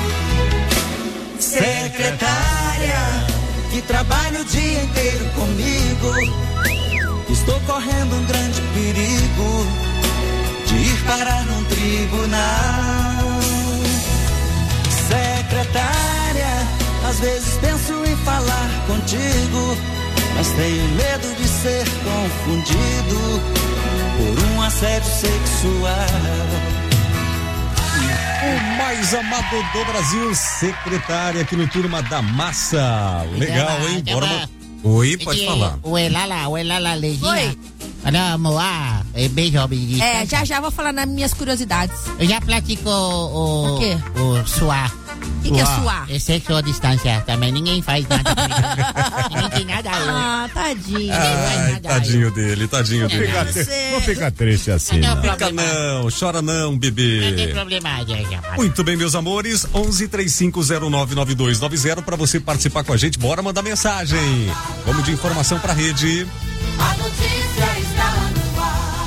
Secretária, que trabalha o dia inteiro comigo, estou correndo um grande perigo de ir parar num tribunal. Secretária, às vezes penso em falar contigo, mas tenho medo de ser confundido por um assédio sexual. O mais amado do Brasil, secretária aqui no Turma da Massa. Legal, hein? Bora. Oi, pode falar. Oi, Lala, oi, Lala, Leidinha. Oi. Olha, Moá, é beijo, amiguinho. É, já já vou falar nas minhas curiosidades. Eu já platico o... O quê? O suar. O que, que é suar? É sexo à distância também, ninguém faz nada comigo. Ninguém tem nada a ver. Ah, tadinho. Ai, tadinho dele, tadinho dele. Não fica, não fica triste assim. Não, Não. Fica não, chora não, bebê. Não tem problema, já, já. Muito bem, meus amores, onze três cinco zero nove nove dois nove zero para você participar com a gente. Bora mandar mensagem. Vamos de informação pra rede. A notícia está no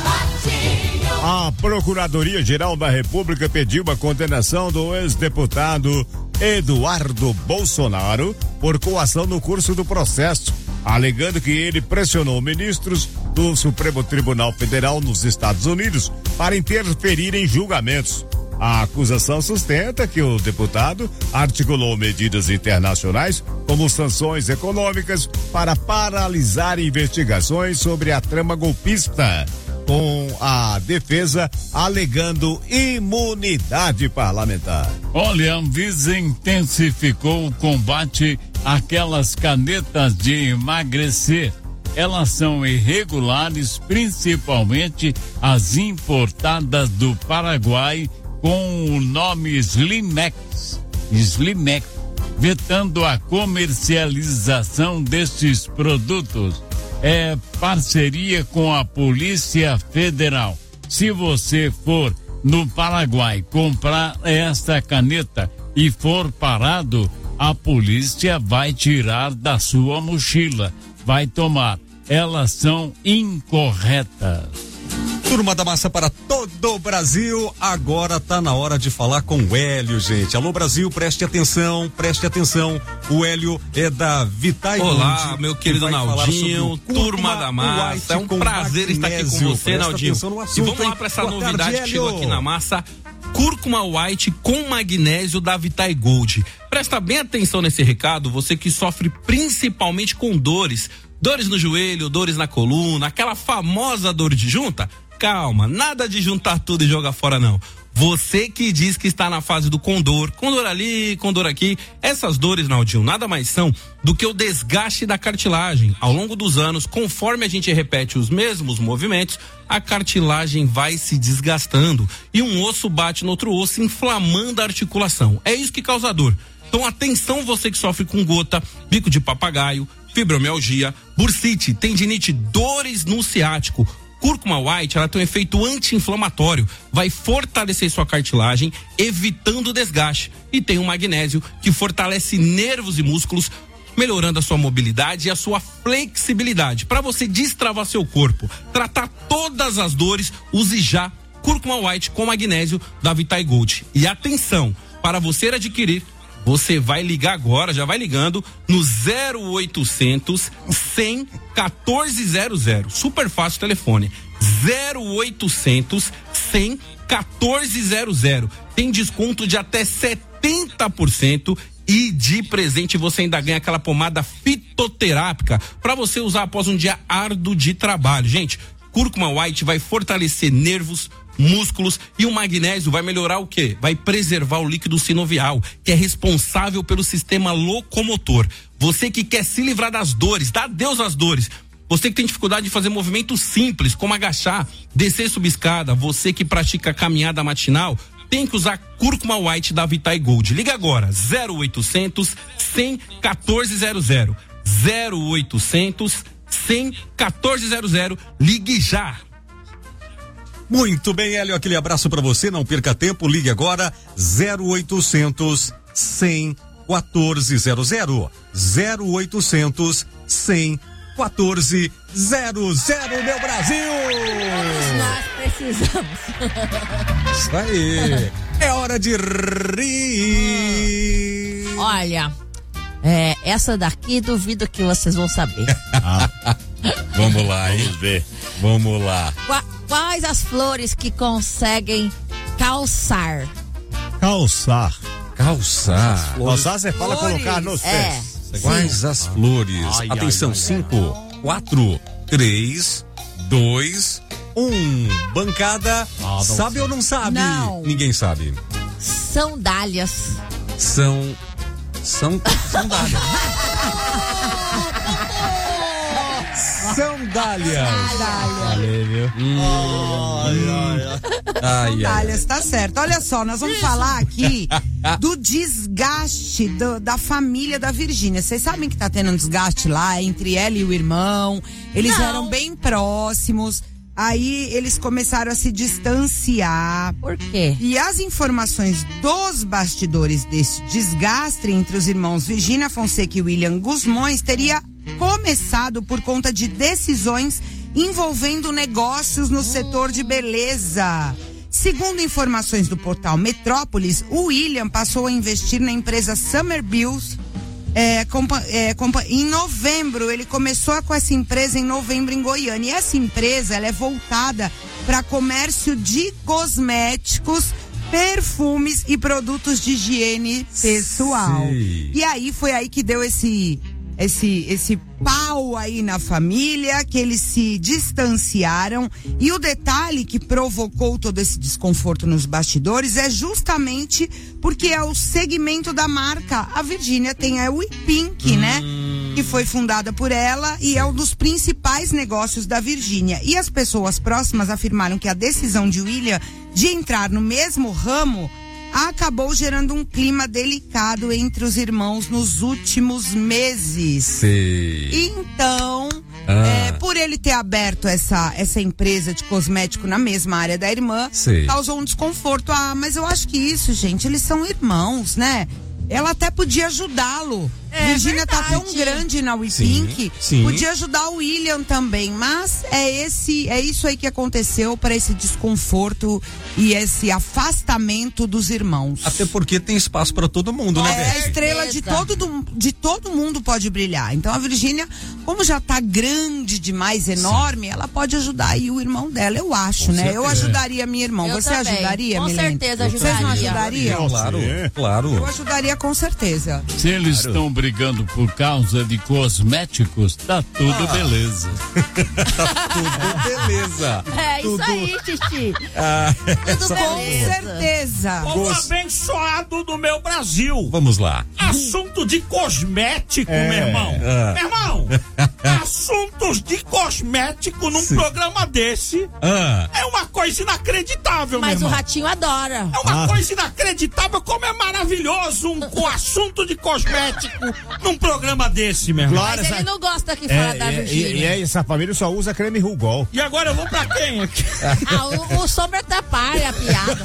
ar. A Procuradoria-Geral da República pediu a condenação do ex-deputado Eduardo Bolsonaro por coação no curso do processo, alegando que ele pressionou ministros do Supremo Tribunal Federal nos Estados Unidos para interferir em julgamentos. A acusação sustenta que o deputado articulou medidas internacionais, como sanções econômicas, para paralisar investigações sobre a trama golpista, com a defesa alegando imunidade parlamentar. Olha, a Anvisa intensificou o combate àquelas canetas de emagrecer. Elas são irregulares, principalmente as importadas do Paraguai com o nome Slimex, Slimex, vetando a comercialização destes produtos. É parceria com a Polícia Federal. Se você for no Paraguai comprar esta caneta e for parado, a polícia vai tirar da sua mochila, vai tomar. Elas são incorretas. Turma da Massa para todo o Brasil, agora tá na hora de falar com o Hélio, gente. Alô Brasil, preste atenção, preste atenção. O Hélio é da Vitae. Olá, Gold, meu querido que vai falar Naldinho, sobre o Turma da Massa. White É um com prazer estar aqui com magnésio. você, Presta Naldinho. atenção no E assunto, vamos lá hein? para essa Boa novidade tarde, que chegou Hélio. aqui na Massa. Cúrcuma White com magnésio da Vitae Gold. Presta bem atenção nesse recado, você que sofre principalmente com dores. Dores no joelho, dores na coluna, aquela famosa dor de junta. Calma, nada de juntar tudo e jogar fora não. Você que diz que está na fase do condor, condor ali, condor aqui, essas dores, Naldinho, nada mais são do que o desgaste da cartilagem. Ao longo dos anos, conforme a gente repete os mesmos movimentos, a cartilagem vai se desgastando e um osso bate no outro osso, inflamando a articulação. É isso que causa dor. Então atenção, você que sofre com gota, bico de papagaio, fibromialgia, bursite, tendinite, dores no ciático. Cúrcuma White, ela tem um efeito anti-inflamatório, vai fortalecer sua cartilagem, evitando o desgaste. E tem um magnésio que fortalece nervos e músculos, melhorando a sua mobilidade e a sua flexibilidade. Para você destravar seu corpo, tratar todas as dores, use já Cúrcuma White com magnésio da Vitae Gold. E atenção, para você adquirir, você vai ligar agora, já vai ligando no zero oitocentos, cem, quatorze zero zero. Super fácil o telefone. zero oitocentos, cem, quatorze zero zero. Tem desconto de até setenta por cento e de presente você ainda ganha aquela pomada fitoterápica para você usar após um dia árduo de trabalho. Gente, Cúrcuma White vai fortalecer nervos, músculos, e o magnésio vai melhorar o quê? Vai preservar o líquido sinovial, que é responsável pelo sistema locomotor. Você que quer se livrar das dores, dá adeus às dores. Você que tem dificuldade de fazer movimentos simples, como agachar, descer e subir escada, você que pratica caminhada matinal, tem que usar Cúrcuma White da Vitae Gold. Liga agora, zero oitocentos, cem, quatorze zero zero. zero oitocentos, cem, quatorze zero zero. Ligue já. Muito bem, Hélio, aquele abraço pra você, não perca tempo, ligue agora, zero oitocentos, cem, quatorze zero zero, zero oitocentos, cem, quatorze zero zero, meu Brasil! Nós precisamos. Isso aí. É hora de rir. Olha, é, essa daqui duvido que vocês vão saber. Ah, vamos lá, hein? Vamos ver. Vamos lá. Qua- quais as flores que conseguem calçar? Calçar. Calçar. Calçar você fala Flores. colocar nos É. pés. Quais as flores? Ai, Atenção, ai, ai, cinco, quatro, três, dois, um. Bancada, sabe ou não sabe? Não. Ninguém sabe. São dálias. São. São. São dálias. São dálias. Valeu, viu? Ai, ai, Sandálias, tá certo. Olha só, nós vamos falar aqui do desgaste do- da família da Virgínia. Vocês sabem que tá tendo um desgaste lá entre ela e o irmão. Eles Não. eram bem próximos. Aí eles começaram a se distanciar. Por quê? E as informações dos bastidores desse desgaste entre os irmãos Virgínia Fonseca e William Guzmões teria começado por conta de decisões envolvendo negócios no setor de beleza. Segundo informações do portal Metrópolis, o William passou a investir na empresa Summer Bills. É, compa- é, compa- em novembro, ele começou com essa empresa em novembro em Goiânia. E essa empresa, ela é voltada para comércio de cosméticos, perfumes e produtos de higiene pessoal. Sim. E aí foi aí que deu esse esse esse pau aí na família, que eles se distanciaram. E o detalhe que provocou todo esse desconforto nos bastidores é justamente porque é o segmento da marca. A Virgínia tem a We Pink, né? Que foi fundada por ela e é um dos principais negócios da Virgínia. E as pessoas próximas afirmaram que a decisão de William de entrar no mesmo ramo acabou gerando um clima delicado entre os irmãos nos últimos meses. Sei. Então, Ah. é, por ele ter aberto essa, essa empresa de cosmético na mesma área da irmã, Sei. causou um desconforto. Ah, mas eu acho que isso, gente, eles são irmãos, né? Ela até podia ajudá-lo. É Virgínia tá tão verdade. grande na We Sim, Pink, sim. podia ajudar o William também, mas é esse, é isso aí que aconteceu para esse desconforto e esse afastamento dos irmãos. Até porque tem espaço pra todo mundo, né, É, a Beth? estrela de todo, do- de todo mundo pode brilhar. Então a Virgínia, como já tá grande demais, enorme, ela pode ajudar aí o irmão dela, eu acho, Com né? certeza. Eu ajudaria minha irmã. Eu Você também. ajudaria, Com Milene? certeza Vocês não ajudaria. ajudariam? Claro, Eu claro. ajudaria com certeza. Se eles estão brigando por causa de cosméticos, tá tudo Ah. beleza. Tudo beleza. É isso Tudo- aí, Titi. Ah, Tudo essa- Com beleza. certeza. Povo Gosto. abençoado do meu Brasil. Vamos lá. Assunto de cosmético, É. meu irmão. Ah. Meu irmão, assuntos de cosmético num Sim. programa desse Ah, é uma coisa inacreditável, Mas meu o irmão. Ratinho adora. É uma Ah. coisa inacreditável como é maravilhoso um, um assunto de cosmético num programa desse, meu irmão. Claro, Mas essa- ele não gosta que fala É, da e, Virgínia. e, e aí, essa família só usa creme Rugol. E agora eu vou pra quem aqui? Ah, o, o Sombra atrapalha a piada.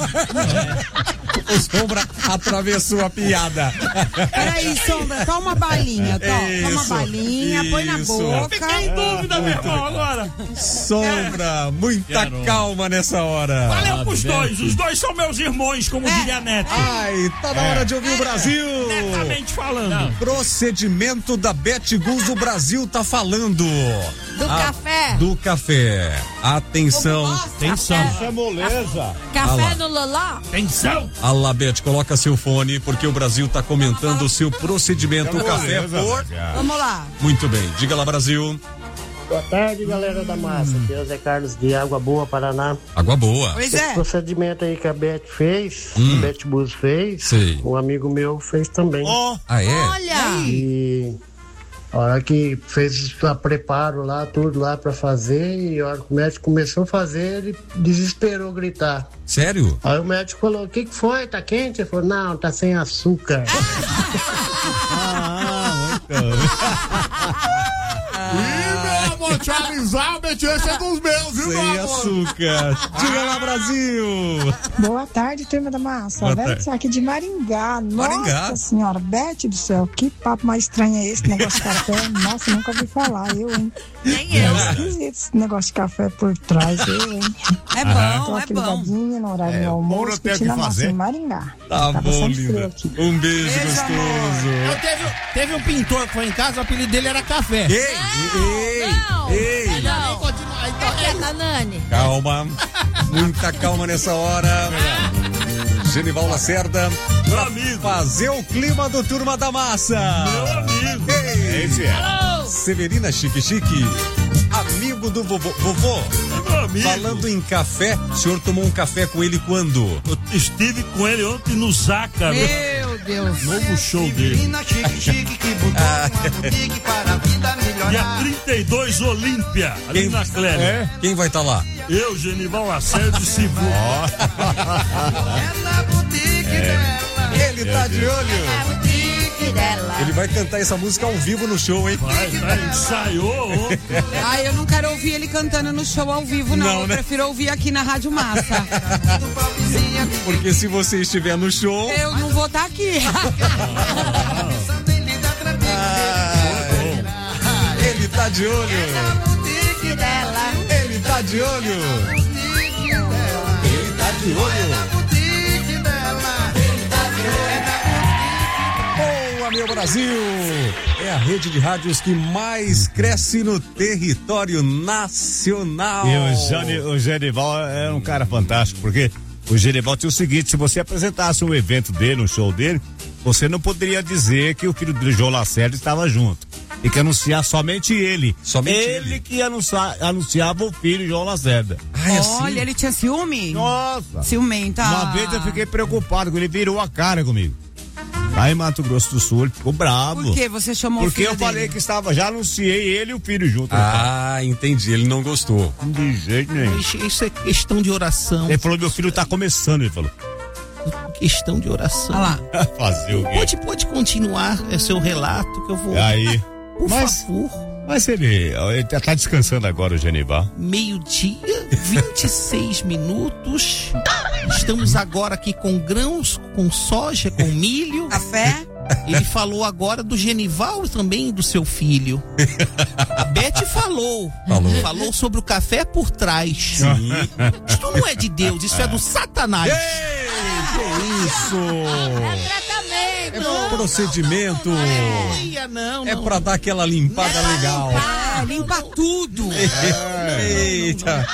o Sombra atravessou a piada. Peraí, Sombra, toma uma balinha, to- toma uma Isso, balinha, põe na isso. boca. Fiquei em dúvida, meu irmão, agora. Sombra, muita Quero. calma nessa hora. Valeu pros Ah, dois, os dois são meus irmãos, como diria a Neto. Ai, tá na hora de ouvir o Brasil. Netamente falando. Procedimento da Beth Gus, o Brasil tá falando. Do Ah, café. Do café. Atenção. Atenção. Isso é moleza. Café Ah lá. no Loló? Atenção. Alá, Beth, coloca seu fone, porque o Brasil tá comentando o seu procedimento. O café por... Vamos lá. Muito bem. Diga lá, Brasil. Boa tarde, galera da massa. Aqui é o Zé Carlos de Água Boa, Paraná. Água boa. Pois Esse é. procedimento aí que a Beth fez, Hum. a Beth Bus fez, Sei. um amigo meu fez também. Ó, Ah, é? Olha. E a hora que fez o preparo lá, tudo lá pra fazer, e a hora que o médico começou a fazer, ele desesperou gritar. Sério? Aí o médico falou, o que que foi? Tá quente? Ele falou, não, tá sem açúcar. ah, muito. Ih, meu vou te avisar, o Metiche é dos meus, viu, meu Sem amor? açúcar. Diga lá, Brasil. Boa tarde, turma da massa. Boa Beth tarde. aqui de Maringá. Maringá? Nossa senhora, Beth do céu, que papo mais estranho é esse negócio de café? Nossa, nunca ouvi falar, eu, hein? Nem eu. É esquisito esse negócio de café por trás, eu, hein? É Tô bom, é aqui bom. ligadinha no horário É, do por eu almoço, tenho curtindo que a massa fazer. em Maringá. Tá Tava bom, sempre frio linda. aqui. Um beijo Beijo, gostoso. Eu teve, teve um pintor que foi em casa, o apelido dele era Café. Ei, ei, Não. ei. Não. Continua, então, É quieta, Nani. Calma. Muita calma nessa hora. Genival Lacerda. Meu amigo. Fazer o clima do Turma da Massa. Meu amigo. Ei, Esse é. Severina Chique Chique. Amigo do vovô. Vovô, Meu amigo. falando em café, o senhor tomou um café com ele quando? Eu estive com ele ontem no Zaca. Meu Deus. Novo show dele. Chique, chique, que botou uma boutique para a vida melhorar. Dia trinta e dois, Olímpia, ali Quem- na Clélia. É? Quem vai estar lá? Eu, Genival Lacerda e Sivu. É na boutique dela. Ele tá de olho. É o tique dela. Ele vai cantar essa música ao vivo no show, hein? Vai, vai, ensaiou ontem. Ai, eu não quero ouvir ele cantando no show ao vivo, não. Não, eu né? prefiro ouvir aqui na Rádio Massa. Porque se você estiver no show. Eu não vou estar aqui. Ah, ele tá de olho. Tique dela. Ele tá de olho. Ele tá de olho. Boa, meu Brasil! É a rede de rádios que mais cresce no território nacional. E o, Jani, o Genival é um cara fantástico, porque o Genival tinha o seguinte: se você apresentasse um evento dele, um show dele, você não poderia dizer que o filho do João Lacerda estava junto. Tem que anunciar somente ele. Somente ele. Ele que anuncia, anunciava o filho João Lacerda. Ai, assim? Olha, ele tinha ciúme? Nossa! Ciumenta. Uma vez eu fiquei preocupado, ele virou a cara comigo. Lá em Mato Grosso do Sul, ele ficou bravo. Por que você chamou o Porque filho eu falei dele? que estava, já anunciei ele e o filho junto. Ah, entendi. Ele não gostou. De jeito nenhum. Isso, isso é questão de oração. Ele falou: meu filho tá começando, ele falou. Questão de oração. Olha lá. Fazer o quê? Pode, pode continuar é seu relato que eu vou. Aí. Por Mas- favor. Mas ele, ele tá tá descansando agora, o Genival. Meio-dia, vinte e seis minutos. Estamos agora aqui com grãos, com soja, com milho. Café. Ele falou agora do Genival também, do seu filho. A Beth falou. Falou. Falou sobre o café por trás. Sim. Isso não é de Deus, isso é do Satanás. Ei, que isso? É tratamento. É procedimento. Ia, não, É não. pra dar aquela limpada legal. Ah, limpa tudo. Eita.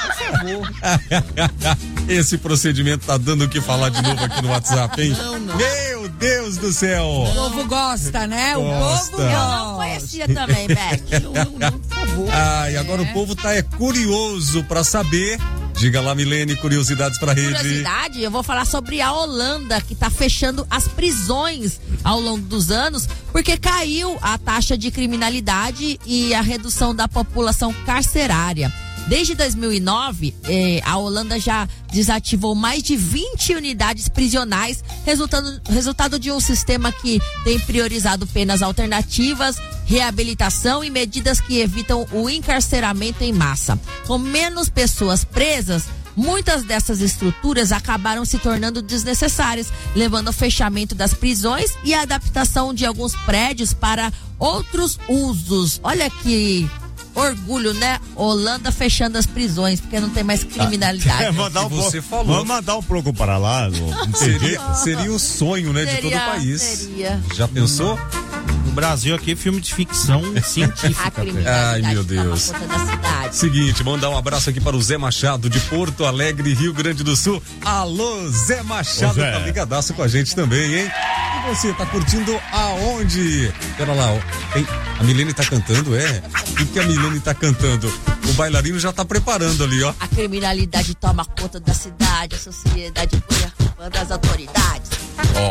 Esse procedimento tá dando o que falar de novo aqui no WhatsApp, hein? Não, não. Meu Deus do céu. O povo gosta, né? O Gosta. povo Eu gosta. não conhecia também, Beth. Não, não, não, por favor. Ah, e agora o povo tá é curioso pra saber. Diga lá, Milene, curiosidades pra rede. Curiosidade, eu vou falar sobre a Holanda, que está fechando as prisões ao longo dos anos, porque caiu a taxa de criminalidade e a redução da população carcerária. Desde dois mil e nove, eh, a Holanda já desativou mais de vinte unidades prisionais, resultando, resultado de um sistema que tem priorizado penas alternativas, reabilitação e medidas que evitam o encarceramento em massa. Com menos pessoas presas, muitas dessas estruturas acabaram se tornando desnecessárias, levando ao fechamento das prisões e a adaptação de alguns prédios para outros usos. Olha que orgulho, né? Holanda fechando as prisões, porque não tem mais criminalidade. É, mandar um Você pouco, falou. Vamos mandar um pouco para lá. No, Seria, seria o sonho, né, de todo o Seria- país. seria. Já pensou? No Brasil aqui é filme de ficção científica. A criminalidade Ai, meu toma Deus. conta da cidade. Seguinte, mandar um abraço aqui para o Zé Machado de Porto Alegre, Rio Grande do Sul. Alô, Zé Machado, Ô, Zé. tá ligadaço com a gente também, hein? E você, tá curtindo aonde? Pera lá, ó. Tem- a Milene tá cantando, é? O que a Milene tá cantando? O bailarino já tá preparando ali, ó. A criminalidade toma conta da cidade, a sociedade põe a culpa das autoridades.